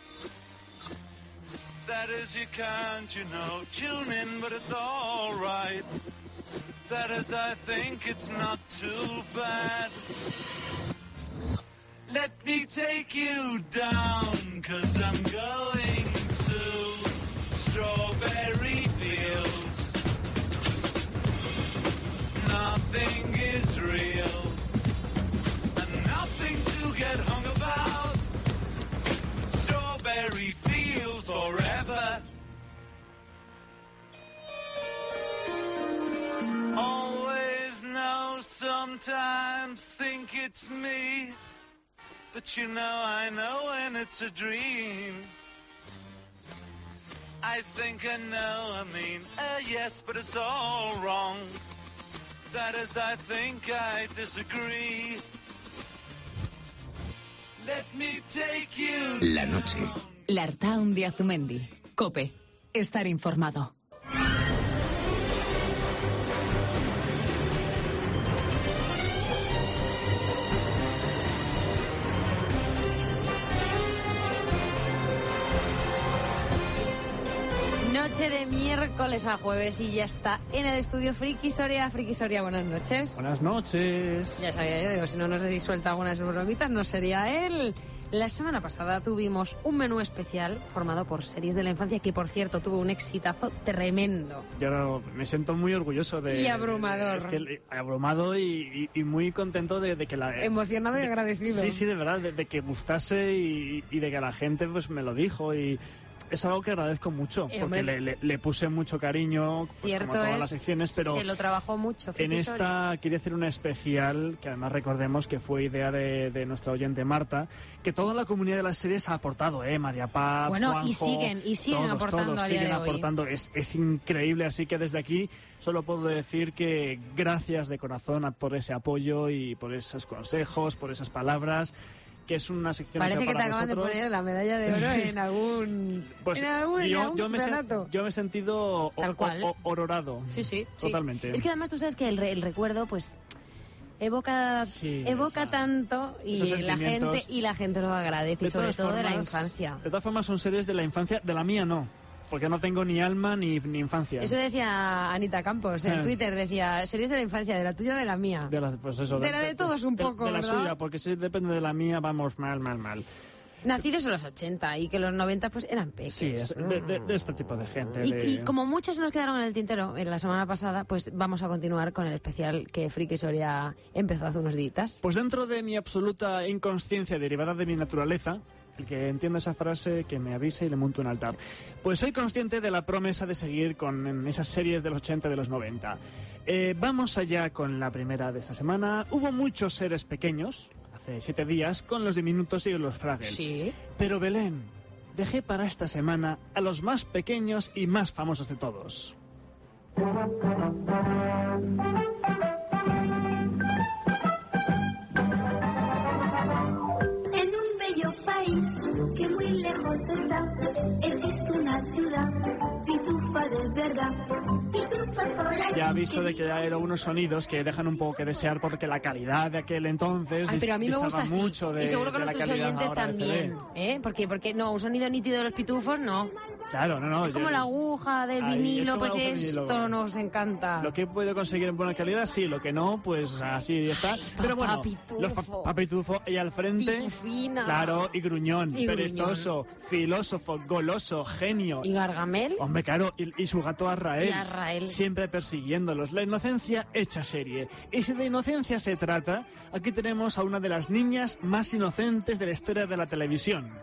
That is, you can't, you know, tune in, but it's all right. That is, I think it's not too bad. Let me take you down, 'cause I'm going to Strawberry Fields. Nothing is real, and nothing to get hung about. Strawberry Fields forever. Always know, sometimes think it's me. But you know, I know when it's a dream. I think I know, I mean, uh, yes, but it's all wrong. That is, I think I disagree. Let me take you. La noche. Lartaun de Azumendi. COPE. Estar informado. Noche de miércoles a jueves y ya está en el estudio Friki Soria. Friki Soria, buenas noches. Buenas noches. Ya sabía yo, digo, si no nos disuelta alguna de sus bromitas, no sería él. La semana pasada tuvimos un menú especial formado por series de la infancia que, por cierto, tuvo un exitazo tremendo. Yo me siento muy orgulloso de... Y abrumador. Es que le- abrumado y, y- y muy contento de, de que la... Emocionado y de- agradecido. Sí, sí, de verdad, de, de que gustase y, y de que la gente pues me lo dijo y... Es algo que agradezco mucho, Eh, porque hombre. le, le- le puse mucho cariño, pues Cierto como todas es, las secciones, pero... se lo trabajó mucho. En Friki Soria. esta quería hacer una especial, que además recordemos que fue idea de, de nuestra oyente Marta, que toda la comunidad de las series ha aportado, ¿eh? María Paz, Bueno, y Juanjo, siguen, y siguen todos, aportando todos a día siguen de hoy. aportando. Es, es increíble, así que desde aquí solo puedo decir que gracias de corazón a- por ese apoyo y por esos consejos, por esas palabras, que es una sección Parece hecha que te para acaban de vosotros. poner la medalla de oro en algún, Pues en algún, en yo, algún yo me, he sen- campeonato. yo me he sentido o- Tal cual. o- o- ororado. Sí, sí, sí. Totalmente. Es que además tú sabes que el, re- el recuerdo, pues, evoca, Sí, evoca esa- tanto y esos la sentimientos. gente y la gente lo agradece, y sobre todas todo de la formas- infancia. De todas formas son series de la infancia, de la mía no, porque no tengo ni alma ni, ni infancia. Eso decía Anita Campos en Eh. Twitter, decía, series de la infancia, de la tuya o de la mía. De la, pues eso, De la de todos un de- poco, de la ¿verdad? suya, porque si depende de la mía vamos mal, mal, mal. Nacidos en los ochenta y que los noventa pues eran peques. Sí, es de, de- de este tipo de gente. Y, de- y como muchas se nos quedaron en el tintero en la semana pasada, pues vamos a continuar con el especial que Friki Soria empezó hace unos días. Pues dentro de mi absoluta inconsciencia derivada de mi naturaleza, el que entienda esa frase que me avise y le monto un altar. Pues soy consciente de la promesa de seguir con esas series de los ochenta y de los noventa. Eh, vamos allá con la primera de esta semana. Hubo muchos seres pequeños, hace siete días, con los diminutos y los Fraggle. Sí. Pero Belén, dejé para esta semana a los más pequeños y más famosos de todos. En un bello país que muy lejos está, existe una ciudad, Pitufa de verdad. Pitufas por aquí. Ya aviso de que eran unos sonidos que dejan un poco que desear porque la calidad de aquel entonces Ay, pero a mí me distaba gusta así. mucho de, y seguro que de la nuestros calidad oyentes ahora del C D. también, ¿eh? Porque, porque no, un sonido nítido de los pitufos, no. Claro, no, no. Es como yo- la aguja del Ahí, es vinilo, como pues la aguja del vinilo, esto bueno. nos encanta. Lo que he podido conseguir en buena calidad, sí, lo que no, pues así está. Pero bueno, Pitufo. los pa- papá Pitufo y al frente, Pitufina. claro, y gruñón, Y perezoso, filósofo, goloso, genio. ¿Y Gargamel? Hombre, claro, y, y su gato Azrael, Y Azrael. siempre persiguiéndolos. La inocencia hecha serie. Y si de inocencia se trata, aquí tenemos a una de las niñas más inocentes de la historia de la televisión.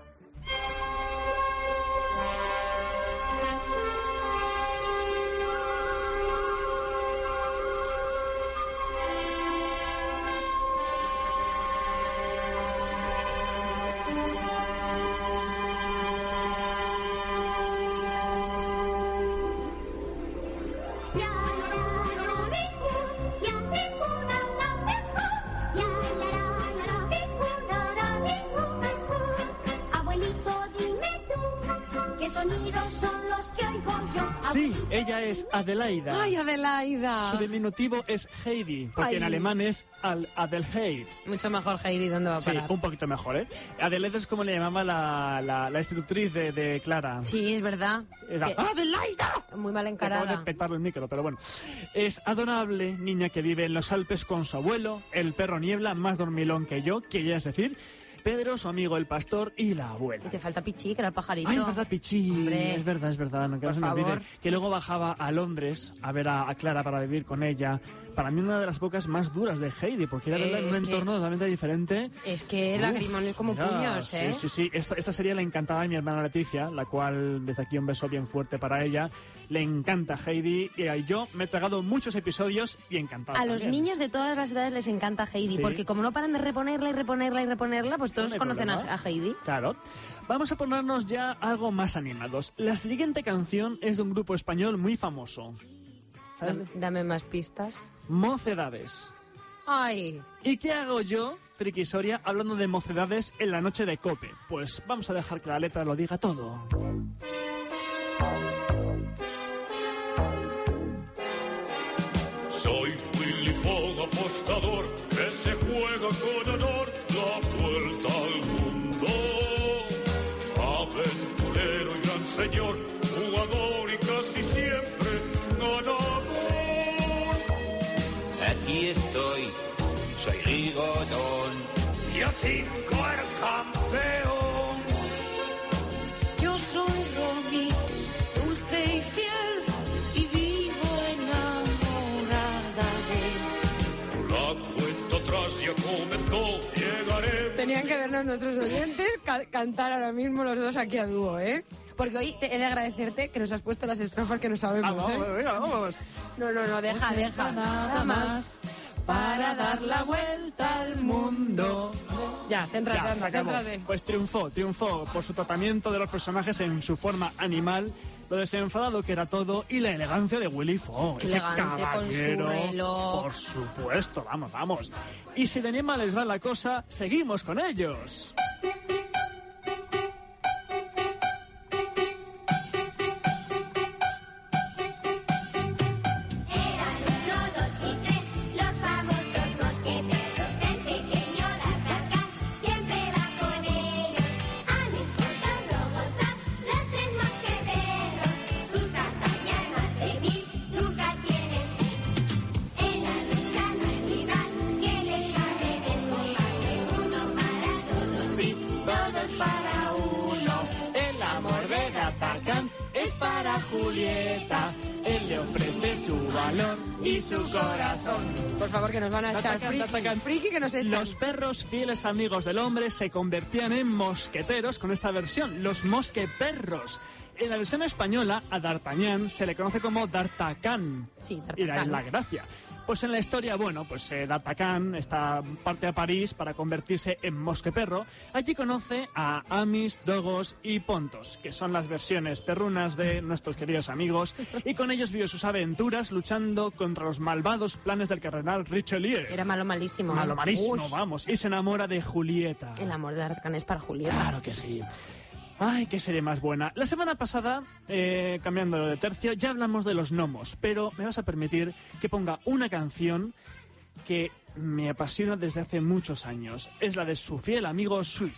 Abuelito, dime tú, ¿qué sonidos son los que oigo yo? Sí, ella es Adelaida. ¡Ay, Adelaida! Su diminutivo es Heidi, porque Ay. en alemán es Al Adelheid. Mucho mejor Heidi, ¿dónde va a Sí, parar? un poquito mejor, ¿eh? Adelaida es como le llamaba la, la, la institutriz de, de Clara. Sí, es verdad. Era, Que- ¡Adelaida! Muy mal Que acabo de encarada. petar el micro, pero bueno. Es adorable, niña que vive en los Alpes con su abuelo, el perro Niebla, más dormilón que yo, que ya es decir, Pedro, su amigo el pastor y la abuela. Y te falta Pichi, que era el pajarito. Ay, es verdad, Pichi. Hombre. Es verdad, es verdad. No, que no Por se me olvide. favor. Que luego bajaba a Londres a ver a, a Clara para vivir con ella. Para mí una de las épocas más duras de Heidi, porque era verla Eh, en un es que- entorno totalmente diferente. Es que Uf, lagrimones como mira, puños, ¿eh? Sí, sí, sí. Esto- esta serie le encantaba a mi hermana Leticia, la cual desde aquí un beso bien fuerte para ella. Le encanta Heidi y eh, yo me he tragado muchos episodios y encantado. A los también. niños de todas las edades les encanta Heidi, Sí. porque como no paran de reponerla y reponerla y reponerla, pues todos No hay conocen a, problema. a Heidi. Claro. Vamos a ponernos ya algo más animados. La siguiente canción es de un grupo español muy famoso. ¿Sabes? Dame, dame más pistas. Mocedades. ¡Ay! ¿Y qué hago yo, Friki Soria, hablando de mocedades en la noche de Cope? Pues vamos a dejar que la letra lo diga todo. Soy Willy Fogg, apostador, que se juega con honor la vuelta al mundo. Aventurero y gran señor, jugador y casi siempre ganador. Aquí estoy, soy Rigodón. Yo cinco el campeón. Yo soy Romy, dulce y fiel, y vivo enamorada de él. La cuenta atrás ya comenzó, llegaré. Tenían que vernos nuestros oyentes ca- cantar ahora mismo los dos aquí a dúo, ¿eh? Porque hoy te- he de agradecerte que nos has puesto las estrofas que no sabemos, Ah, vamos, ¿eh? venga, vamos. No, no, no, deja, deja. Nada más para dar la vuelta al mundo. Ya, céntrate, Ya, anda, se acabó. céntrate. Pues triunfó, triunfó por su tratamiento de los personajes en su forma animal, lo desenfadado que era todo y la elegancia de Willy Fogg. Qué Ese elegante con su caballero, reloj. por supuesto, vamos, vamos. Y si de anima les va la cosa, seguimos con ellos. Uno, dos y tres, los famosos mosqueteros. El pequeño D'Artagnan siempre va con ellos. A mis puntos lo gozan los tres mosqueteros. Sus hazañas más de mil nunca tienen fin. En la lucha no hay rival que les gane en combate. Uno para todos y todos para uno. El amor de D'Artagnan es para Julieta. Él le ofrece su valor y su corazón. Por favor, que nos van a echar D'Artagnan, friki, D'Artagnan. friki que nos echan. Los perros fieles amigos del hombre se convertían en mosqueteros con esta versión, los mosqueperros. En la versión española, a D'Artagnan se le conoce como D'Artagnan. Sí, Y D'Artagnan. da la gracia. Pues en la historia, bueno, pues eh, D'Artagnan está, parte a París para convertirse en mosqueperro. Allí conoce a Amis, Dogos y Pontos, que son las versiones perrunas de nuestros queridos amigos, y con ellos vive sus aventuras luchando contra los malvados planes del cardenal Richelieu. Era malo malísimo. ¿eh? Malo malísimo, Uy, vamos. Y se enamora de Julieta. el amor de D'Artagnan es para Julieta. Claro que sí. Ay, qué serie más buena. La semana pasada, eh, cambiando de tercio, ya hablamos de los gnomos, pero me vas a permitir que ponga una canción que me apasiona desde hace muchos años. Es la de su fiel amigo Sweet.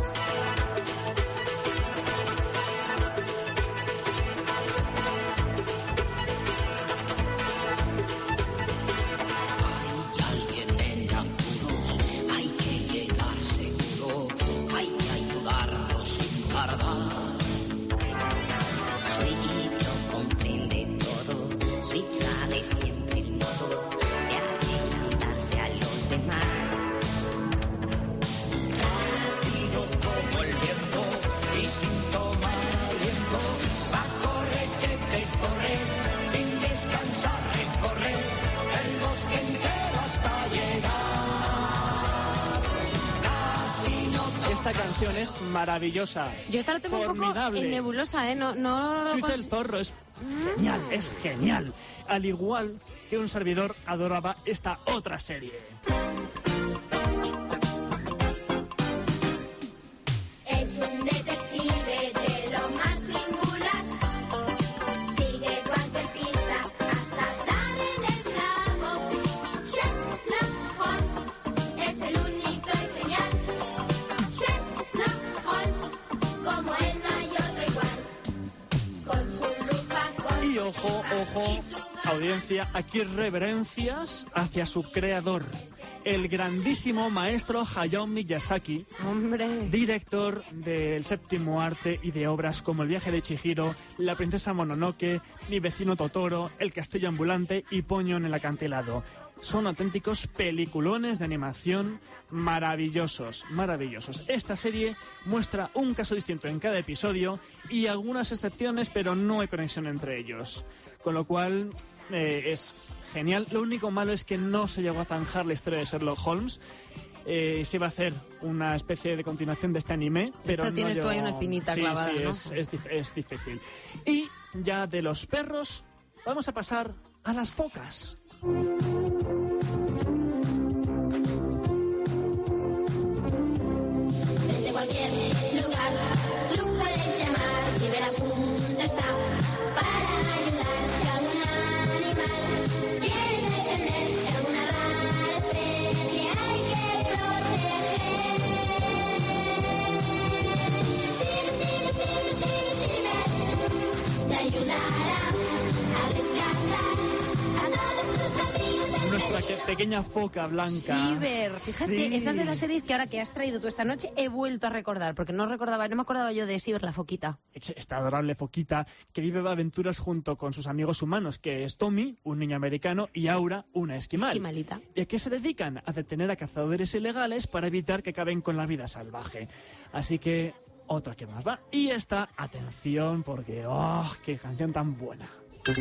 Esta canción es maravillosa. Yo esta la tengo formidable. un poco en nebulosa, ¿eh? No, no... Suiza el zorro es genial, es genial. Al igual que un servidor adoraba esta otra serie. Es un detective de lo más singular. Sigue cualquier pista hasta dar en el clavo. Sherlock Holmes es el único y genial. Sherlock Holmes, como él no hay otro igual. Con su lupa, con Y ojo, ojo, audiencia, aquí reverencias hacia su creador, el grandísimo maestro Hayao Miyazaki, Hombre. director del séptimo arte y de obras como El viaje de Chihiro, La princesa Mononoke, Mi vecino Totoro, El castillo ambulante y Poño en el acantilado. Son auténticos peliculones de animación maravillosos, maravillosos. Esta serie muestra un caso distinto en cada episodio y algunas excepciones, pero no hay conexión entre ellos. Con lo cual eh, es genial. Lo único malo es que no se llegó a zanjar la historia de Sherlock Holmes. Eh, se iba a hacer una especie de continuación de este anime, pero Esto no tienes llegó... tú ahí una espinita sí, clavada, sí, ¿no? es, es, dif- es difícil. Y ya de los perros, vamos a pasar a las focas. desde cualquier lugar. Tú puedes llamar si ver a punto está para ayudar si algún animal quiere defender de alguna rara especie hay que proteger. Sirve, sirve, sirve, sirve, sirve, te ayudará a rescatar a todos tus amigos del Nuestra que- pequeña foca blanca. Silver, fíjate, Sí. estas de las series que ahora que has traído tú esta noche he vuelto a recordar, porque no recordaba, no me acordaba yo de Silver la foquita. Esta adorable foquita que vive aventuras junto con sus amigos humanos, que es Tommy, un niño americano, y Aura, una esquimal. Esquimalita. ¿Y a qué se dedican? A detener a cazadores ilegales para evitar que acaben con la vida salvaje. Así que, otra que más va. Y esta, atención, porque, ¡oh, qué canción tan buena!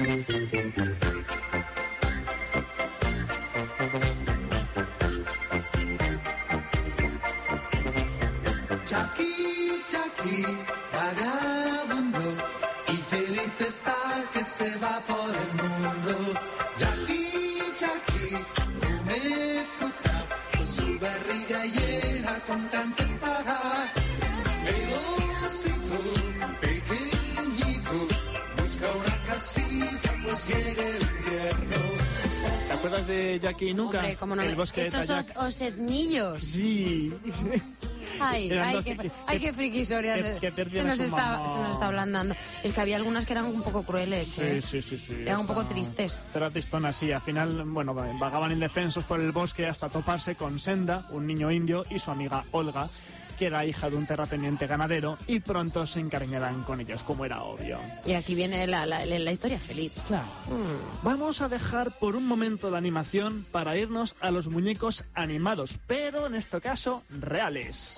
Jackie, Jackie, vagabundo, y feliz está que se va por el mundo. Jackie, Jackie, come fruta, con su barriga llena contento estará. Velocito, pequeñito, busca una casita, pues llega el invierno. ¿Te acuerdas de Jackie y Nuka? Hombre, cómo no El me- bosque de Estos Tayak. os- osetnillos. Sí. Ay, Eran ay, dos qué, que- ay, qué frikisorias. que- se- que se, perdían a nos su está, mamá. se nos está ablandando. Es que había algunas que eran un poco crueles. ¿eh? Sí, sí, sí, sí. Eran un esta- poco tristes. Era tristona, sí. Al final, bueno, vagaban indefensos por el bosque hasta toparse con Senda, un niño indio, y su amiga Olga, que era hija de un terrateniente ganadero, y pronto se encariñarán con ellos, como era obvio. Y aquí viene la, la, la historia feliz. Claro. Vamos a dejar por un momento la animación para irnos a los muñecos animados, pero en este caso reales.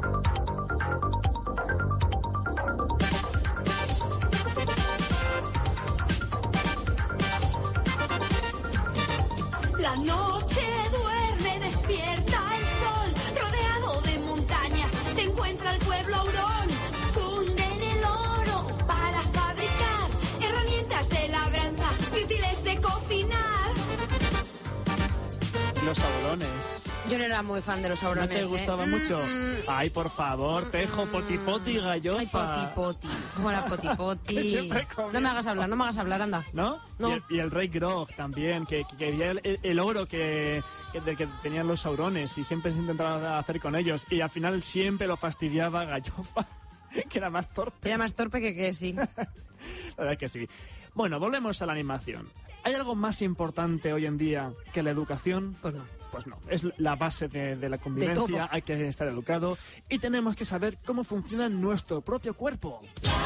La noche duerme, despierta el sol, rodeado de montañas, se encuentra el pueblo Aurón. Funden el oro para fabricar herramientas de labranza y útiles de cocinar. Los saurones. Yo no era muy fan de los ¿No saurones. te gustaba ¿eh? mucho? Mm, Ay, por favor, Tejo, poti poti, gallofa. Ay, poti poti. ¿Cómo era poti Que poti? siempre comía. No me hagas hablar, no me hagas hablar, anda. ¿No? No. Y, el, y el rey Grog también, que, que quería el, el- el oro que, que, de que tenían los saurones y siempre se intentaba hacer con ellos. Y al final siempre lo fastidiaba Gallofa, que era más torpe. Era más torpe que que sí. La verdad es que sí. Bueno, volvemos a la animación. ¿Hay algo más importante hoy en día que la educación? Pues no. Pues no, es la base de, de la convivencia, todo. hay que estar educado y tenemos que saber cómo funciona nuestro propio cuerpo.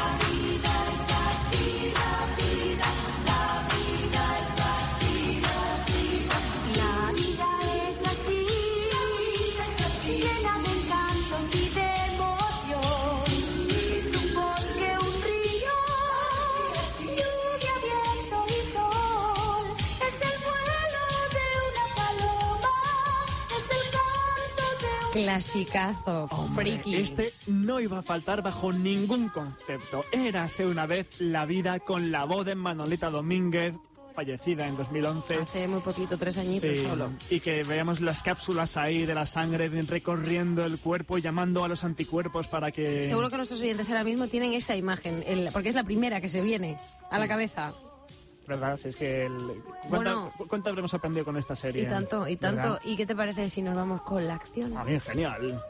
La vida es así, llena de encantos y de emoción. Es un bosque, un río, lluvia, viento y sol. Es el vuelo de una paloma, es el canto de un... Clasicazo, friki. Este no iba a faltar bajo ningún concepto. Érase una vez la vida con la voz de Manolita Domínguez, fallecida en dos mil once. Hace muy poquito, tres añitos Sí, solo. y que veamos las cápsulas ahí de la sangre recorriendo el cuerpo y llamando a los anticuerpos para que... Seguro que nuestros oyentes ahora mismo tienen esa imagen, el- porque es la primera que se viene a la cabeza. ¿Verdad? Si es que... El... ¿Cuánta, Bueno. cu- ¿Cuánto habremos aprendido con esta serie? Y tanto, y tanto. ¿Verdad? ¿Y qué te parece si nos vamos con la acción? A mí, genial.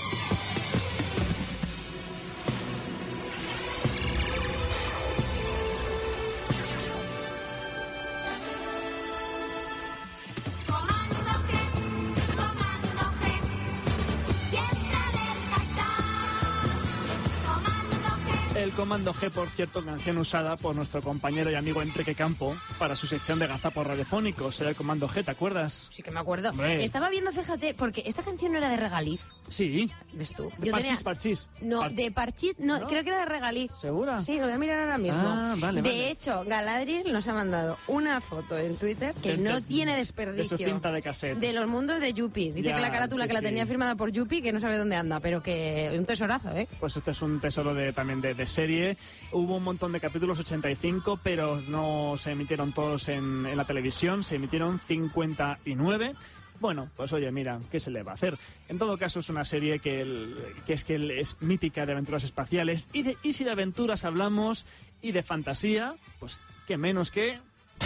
Comando G, comando G, siempre alerta está. Comando G. El Comando G, por cierto, canción usada por nuestro compañero y amigo Enrique Campo para su sección de gazapos radiofónicos. Era el Comando G, ¿te acuerdas? Sí que me acuerdo. Hombre. Estaba viendo, fíjate, porque esta canción no era de Regaliz, Sí. ¿ves tú? De Parchís, Parchís. No, Parchís. de Parchit, no, ¿No? creo que era de Regaliz. ¿Segura? Sí, lo voy a mirar ahora mismo. Ah, vale, de vale. hecho, Galadriel nos ha mandado una foto en Twitter que De- no de- tiene De desperdicio. su cinta de cassette. De los mundos de Yuppie. Dice Ya, que la carátula sí, que la sí. tenía firmada por Yuppie, que no sabe dónde anda, pero que un tesorazo, ¿eh? Pues este es un tesoro de, también de, de serie. Hubo un montón de capítulos, ochenta y cinco, pero no se emitieron todos en, en la televisión, se emitieron cincuenta y nueve. Bueno, pues oye, mira, ¿qué se le va a hacer? En todo caso es una serie que, el- que es que el- es mítica de aventuras espaciales. Y, de, y si de aventuras hablamos y de fantasía, pues qué menos que...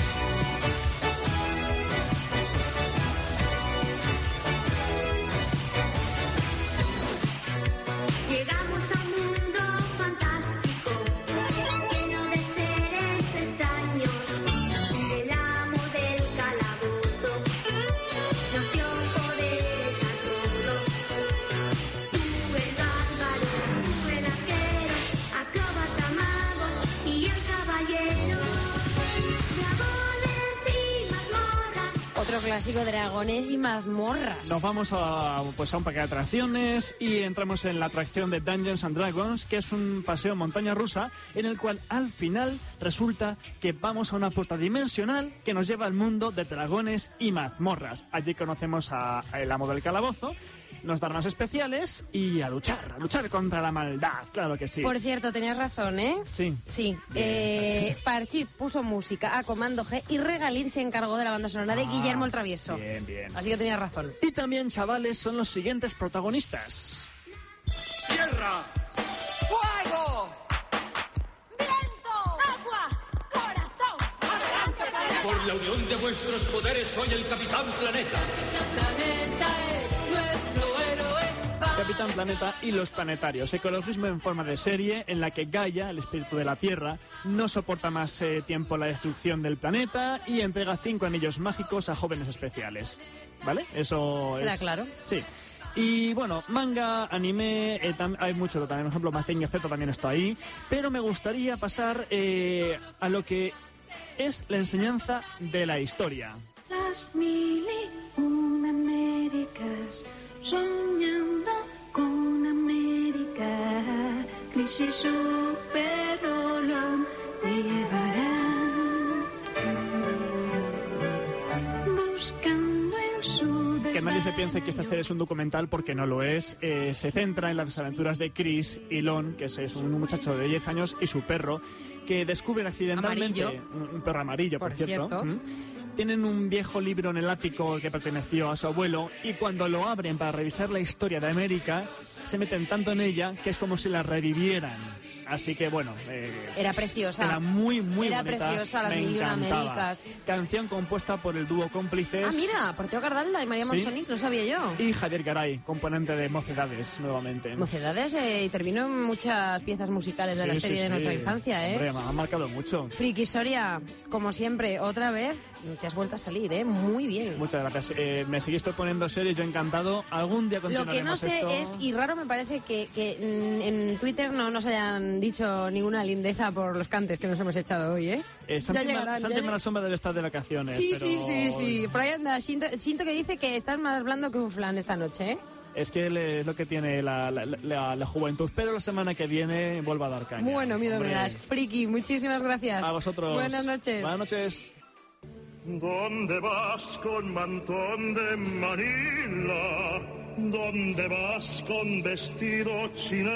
Llegamos a un mundo fantástico, lleno de seres extraños. El amo del calabozo nos dio poderes a todos. Tú el bárbaro, tú el arquero, acróbata, magos y el caballero. Dragones y mazmorras. Otro clásico, Dragones y mazmorras. Nos vamos a, pues, a un parque de atracciones y entramos en la atracción de Dungeons and Dragons, que es un paseo montaña rusa en el cual al final resulta que vamos a una puerta dimensional que nos lleva al mundo de dragones y mazmorras. Allí conocemos a, a el amo del calabozo, nos dan armas especiales y a luchar, a luchar contra la maldad, claro que sí. Por cierto, tenías razón, ¿eh? Sí. Sí, eh, Parchit puso música a Comando G y Regaliz se encargó de la banda sonora de Ah, Guillermo el Travieso. Bien, bien. Así que tenías razón. Y también, chavales, son los siguientes protagonistas. ¡Tierra! ¡Fuego! ¡Viento! ¡Agua! ¡Corazón! ¡Adelante, planeta! Por la unión de vuestros poderes soy el Capitán Planeta. Planeta es nuestro héroe. Capitán Planeta y los planetarios. Ecologismo en forma de serie en la que Gaia, el espíritu de la Tierra, no soporta más eh, tiempo la destrucción del planeta y entrega cinco anillos mágicos a jóvenes especiales. ¿Vale? Eso Queda es... claro. Sí. Y bueno, manga, anime, eh, tam- hay mucho también. Por ejemplo, Mazinger Z también está ahí. Pero me gustaría pasar eh, a lo que es la enseñanza de la historia. Las mil y una Américas, soñando con América, crisis superolón te llevarán, buscando en su Que nadie se piense que esta serie es un documental porque no lo es. Eh, se centra en las aventuras de Chris y Lon, que es, es un muchacho de diez años, y su perro, que descubren accidentalmente... Amarillo. Un, un perro amarillo, por, Por cierto. cierto. ¿m? tienen un viejo libro en el ático que perteneció a su abuelo y cuando lo abren para revisar la historia de América, se meten tanto en ella que es como si la revivieran. Así que bueno, eh, era preciosa. Era muy, muy era bonita. preciosa, las me Mil y una encantaba. Américas. Canción compuesta por el dúo Cómplices. Ah, mira, por Teo Cardalda y María Sí. Monsonís, no sabía yo. Y Javier Garay, componente de Mocedades, nuevamente. Mocedades eh, intervino en muchas piezas musicales de Sí, la sí, serie de sí. nuestra infancia, ¿eh? Hombre, me ha marcado mucho. Friki Soria, como siempre, otra vez te has vuelto a salir, ¿eh? Muy bien. Muchas gracias. Eh, me seguís proponiendo series, yo encantado. Algún día Lo que no continuaremos sé esto. es, y raro me parece, que, que mm, en Twitter no nos hayan dicho ninguna lindeza por los cantes que nos hemos echado hoy, ¿eh? Eh, Santi, Ya llegarán, Mar- ya Santi lleg- Marasombra debe estar de vacaciones. Sí, pero... sí, sí, sí. Por ahí anda. Siento, siento que dice que estás más blando que un flan esta noche, ¿eh? Es que le- es lo que tiene la, la, la- la juventud. Pero la semana que viene vuelva a dar caña. Bueno, miedo me Hombre. das. Friki, muchísimas gracias. A vosotros. Buenas noches. Buenas noches. ¿Dónde vas con mantón de Manila? ¿Dónde vas con vestido chiné?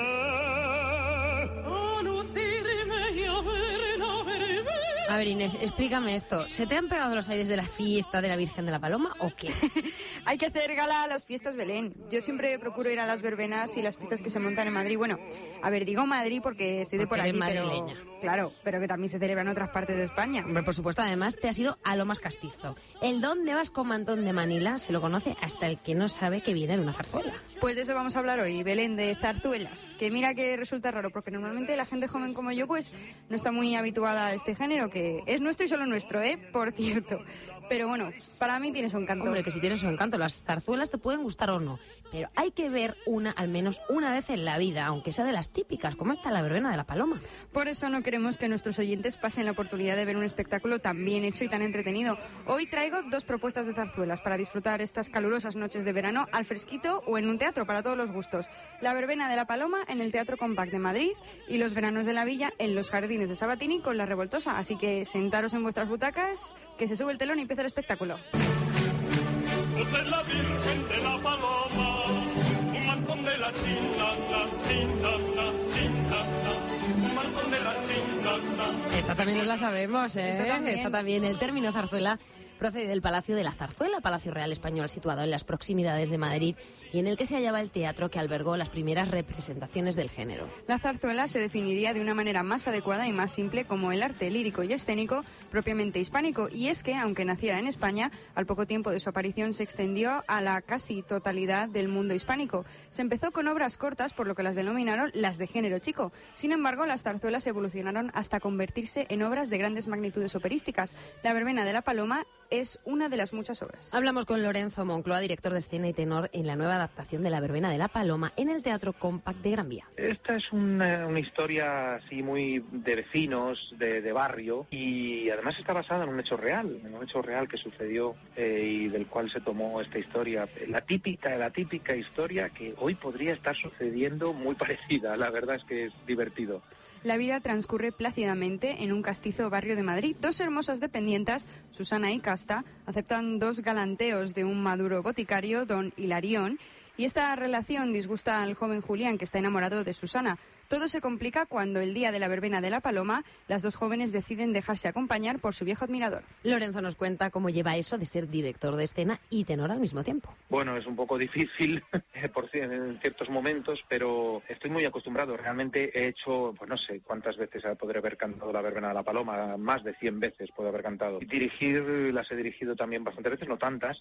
A lucirme y a ver, a ver, A ver, Inés, explícame esto. ¿Se te han pegado los aires de la fiesta de la Virgen de la Paloma o qué? Hay que hacer gala a las fiestas Belén. Yo siempre procuro ir a las verbenas y las fiestas que se montan en Madrid. Bueno, a ver, digo Madrid porque soy de por Porque aquí, eres pero madrileña. claro, pero que también se celebran en otras partes de España. Hombre, por supuesto, además te has ido a lo más castizo. El ¿dónde vas con mantón de Manila? Se lo conoce hasta el que no sabe que viene de una zarzuela. Pues de eso vamos a hablar hoy, Belén, de zarzuelas. Que mira que resulta raro, porque normalmente la gente joven como yo, pues no está muy habituada a este género, que es nuestro y solo nuestro, ¿eh? Por cierto. Pero bueno, para mí tiene su encanto. Hombre, que si tienes su encanto, las zarzuelas te pueden gustar o no, pero hay que ver una al menos una vez en la vida, aunque sea de las típicas, como está la verbena de la Paloma. Por eso no queremos que nuestros oyentes pasen la oportunidad de ver un espectáculo tan bien hecho y tan entretenido. Hoy traigo dos propuestas de zarzuelas para disfrutar estas calurosas noches de verano al fresquito o en un teatro para todos los gustos. La verbena de la Paloma en el Teatro Compact de Madrid y los veranos de la Villa en los Jardines de Sabatini con La Revoltosa. Así que sentaros en vuestras butacas, que se sube el telón y empieza el espectáculo. Pues es la Virgen de la Paloma, un mantón de la chingana, chingana, chingana, un mantón de la chingana. Esta también nos la sabemos, ¿eh? Esta también. Esta también. El término zarzuela procede del Palacio de la Zarzuela, Palacio Real Español situado en las proximidades de Madrid y en el que se hallaba el teatro que albergó las primeras representaciones del género. La zarzuela se definiría de una manera más adecuada y más simple como el arte lírico y escénico propiamente hispánico. Y es que, aunque naciera en España, al poco tiempo de su aparición se extendió a la casi totalidad del mundo hispánico. Se empezó con obras cortas, por lo que las denominaron las de género chico. Sin embargo, las zarzuelas evolucionaron hasta convertirse en obras de grandes magnitudes operísticas. La verbena de la Paloma es una de las muchas obras. Hablamos con Lorenzo Moncloa, director de escena y tenor en la nueva adaptación de La verbena de la Paloma en el Teatro Compact de Gran Vía. Esta es una, una historia así muy de vecinos, de, de barrio, y además está basada en un hecho real, en un hecho real que sucedió eh, y del cual se tomó esta historia. La típica, la típica historia que hoy podría estar sucediendo muy parecida, la verdad es que es divertido. La vida transcurre plácidamente en un castizo barrio de Madrid. Dos hermosas dependientas, Susana y Casta, aceptan dos galanteos de un maduro boticario, don Hilarión, y esta relación disgusta al joven Julián, que está enamorado de Susana. Todo se complica cuando el día de la verbena de la Paloma, las dos jóvenes deciden dejarse acompañar por su viejo admirador. Lorenzo nos cuenta cómo lleva eso de ser director de escena y tenor al mismo tiempo. Bueno, es un poco difícil por ci- en ciertos momentos, pero estoy muy acostumbrado. Realmente he hecho, pues no sé cuántas veces podré haber cantado la verbena de la Paloma, más de cien veces puedo haber cantado. Y dirigir, las he dirigido también bastantes veces, no tantas,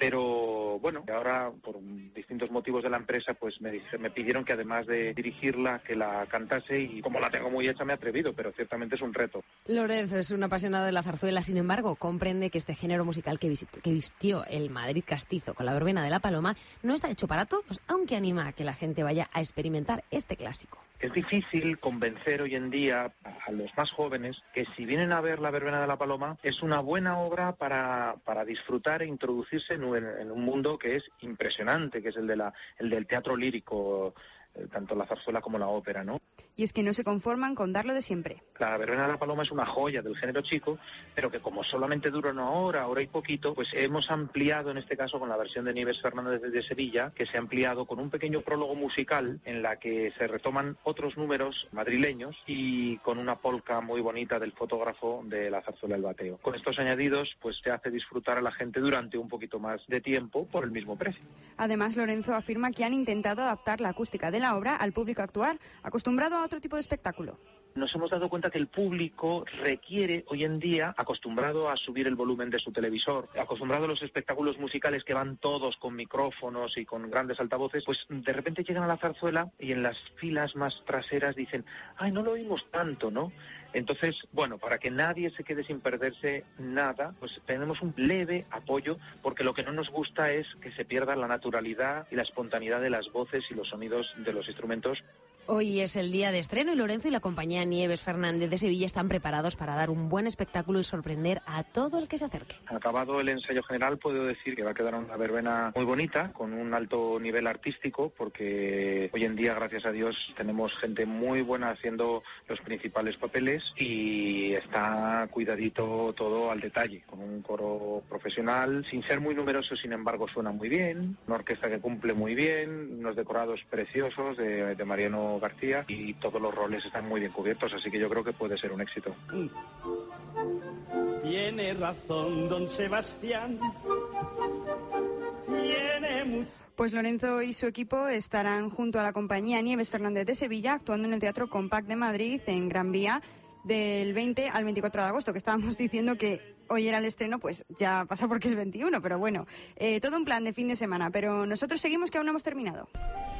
pero bueno, ahora por distintos motivos de la empresa, pues me, dije- me pidieron que además de dirigirla, que la cantase, y como la tengo muy hecha me he atrevido, pero ciertamente es un reto. Lorenzo es un apasionado de la zarzuela, sin embargo, comprende que este género musical que, visit- que vistió el Madrid castizo con la verbena de la Paloma no está hecho para todos, aunque anima a que la gente vaya a experimentar este clásico. Es difícil convencer hoy en día a los más jóvenes que si vienen a ver la verbena de la Paloma es una buena obra para, para disfrutar e introducirse en un, en un mundo que es impresionante, que es el de la el del teatro lírico eh, tanto la zarzuela como la ópera, ¿no? Y es que no se conforman con dar lo de siempre. La verbena de la paloma es una joya del género chico, pero que como solamente dura una hora, hora y poquito, pues hemos ampliado en este caso con la versión de Nieves Fernández de Sevilla, que se ha ampliado con un pequeño prólogo musical en la que se retoman otros números madrileños y con una polca muy bonita del fotógrafo de la zarzuela El Bateo. Con estos añadidos, pues se hace disfrutar a la gente durante un poquito más de tiempo por el mismo precio. Además, Lorenzo afirma que han intentado adaptar la acústica de la obra al público actual, acostumbrado a otro tipo de espectáculo. Nos hemos dado cuenta que el público requiere hoy en día, acostumbrado a subir el volumen de su televisor, acostumbrado a los espectáculos musicales que van todos con micrófonos y con grandes altavoces, pues de repente llegan a la zarzuela y en las filas más traseras dicen, ay, no lo oímos tanto, ¿no? Entonces, bueno, para que nadie se quede sin perderse nada, pues tenemos un leve apoyo, porque lo que no nos gusta es que se pierda la naturalidad y la espontaneidad de las voces y los sonidos de los instrumentos. Hoy es el día de estreno y Lorenzo y la compañía Nieves Fernández de Sevilla están preparados para dar un buen espectáculo y sorprender a todo el que se acerque. Acabado el ensayo general, puedo decir que va a quedar una verbena muy bonita, con un alto nivel artístico, porque hoy en día, gracias a Dios, tenemos gente muy buena haciendo los principales papeles y está cuidadito todo al detalle, con un coro profesional, sin ser muy numeroso, sin embargo suena muy bien, una orquesta que cumple muy bien, unos decorados preciosos de, de Mariano García y todos los roles están muy bien cubiertos, así que yo creo que puede ser un éxito. Tiene razón, don Sebastián. Tiene mucho. Pues Lorenzo y su equipo estarán junto a la compañía Nieves Fernández de Sevilla actuando en el Teatro Compact de Madrid en Gran Vía del veinte al veinticuatro de agosto, que estábamos diciendo que hoy era el estreno, pues ya pasa porque es veintiuno, pero bueno, eh, todo un plan de fin de semana, pero nosotros seguimos que aún no hemos terminado.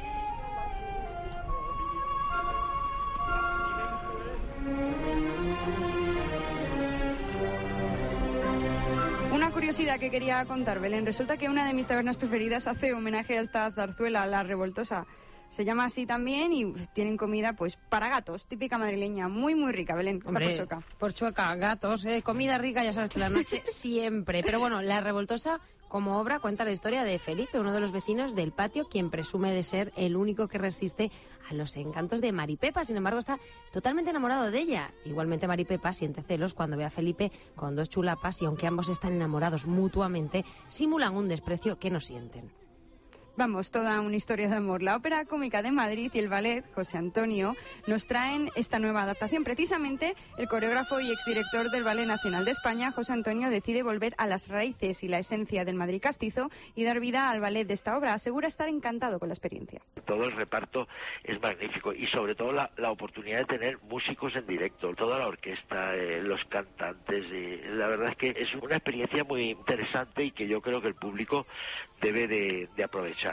Una curiosidad que quería contar, Belén. Resulta que una de mis tabernas preferidas hace homenaje a esta zarzuela, La Revoltosa. Se llama así también y tienen comida pues para gatos, típica madrileña, muy muy rica, Belén. Hombre, está por Chueca. Por Chueca, gatos, eh, comida rica, ya sabes que la noche siempre. Pero bueno, La Revoltosa como obra cuenta la historia de Felipe, uno de los vecinos del patio, quien presume de ser el único que resiste a los encantos de Maripepa. Sin embargo, está totalmente enamorado de ella. Igualmente Maripepa siente celos cuando ve a Felipe con dos chulapas y aunque ambos están enamorados mutuamente, simulan un desprecio que no sienten. Vamos, toda una historia de amor. La Ópera Cómica de Madrid y el ballet José Antonio nos traen esta nueva adaptación. Precisamente, el coreógrafo y exdirector del Ballet Nacional de España, José Antonio, decide volver a las raíces y la esencia del Madrid castizo y dar vida al ballet de esta obra. Asegura estar encantado con la experiencia. Todo el reparto es magnífico y sobre todo la, la oportunidad de tener músicos en directo, toda la orquesta, eh, los cantantes. Eh, la verdad es que es una experiencia muy interesante y que yo creo que el público debe de, de aprovechar.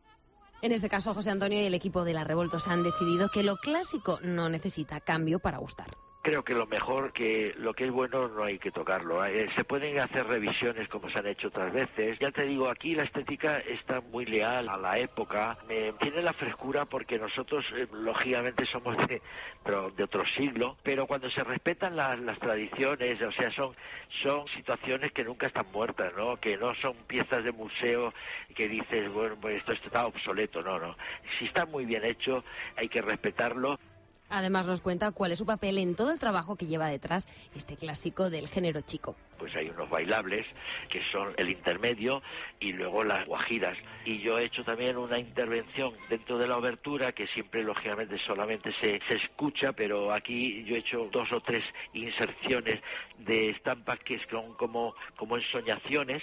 En este caso, José Antonio y el equipo de La Revoltosa han decidido que lo clásico no necesita cambio para gustar. Creo que lo mejor, que lo que es bueno no hay que tocarlo. Eh, se pueden hacer revisiones como se han hecho otras veces. Ya te digo, aquí la estética está muy leal a la época. Me tiene la frescura porque nosotros, eh, lógicamente, somos de, pero de otro siglo. Pero cuando se respetan las, las tradiciones, o sea, son, son situaciones que nunca están muertas, ¿no? Que no son piezas de museo que dices, bueno, pues esto está obsoleto. No, no. Si está muy bien hecho, hay que respetarlo. Además nos cuenta cuál es su papel en todo el trabajo que lleva detrás este clásico del género chico. Pues hay unos bailables que son el intermedio y luego las guajiras. Y yo he hecho también una intervención dentro de la obertura que siempre lógicamente solamente se, se escucha, pero aquí yo he hecho dos o tres inserciones de estampas que son como, como ensoñaciones.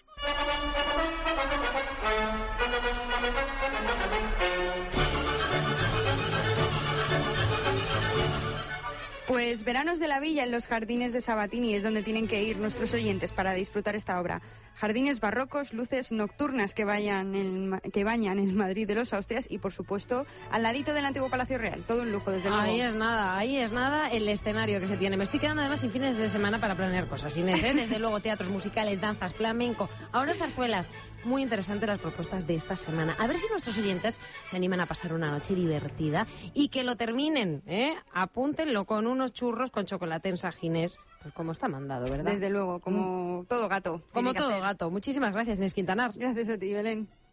Pues Veranos de la Villa en los jardines de Sabatini es donde tienen que ir nuestros oyentes para disfrutar esta obra. Jardines barrocos, luces nocturnas que, vayan el, que bañan el Madrid de los Austrias y, por supuesto, al ladito del antiguo Palacio Real. Todo un lujo, desde luego. Ahí es nada, ahí es nada el escenario que se tiene. Me estoy quedando además sin fines de semana para planear cosas, Inés, ¿eh? Desde luego teatros musicales, danzas, flamenco, ahora zarzuelas. Muy interesantes las propuestas de esta semana. A ver si nuestros oyentes se animan a pasar una noche divertida y que lo terminen, ¿eh? Apúntenlo con unos churros con chocolate en Sajines. Pues como está mandado, ¿verdad? Desde luego, como mm. todo gato. Como todo hacer. gato. Muchísimas gracias, Inés Quintanar. Gracias a ti, Belén.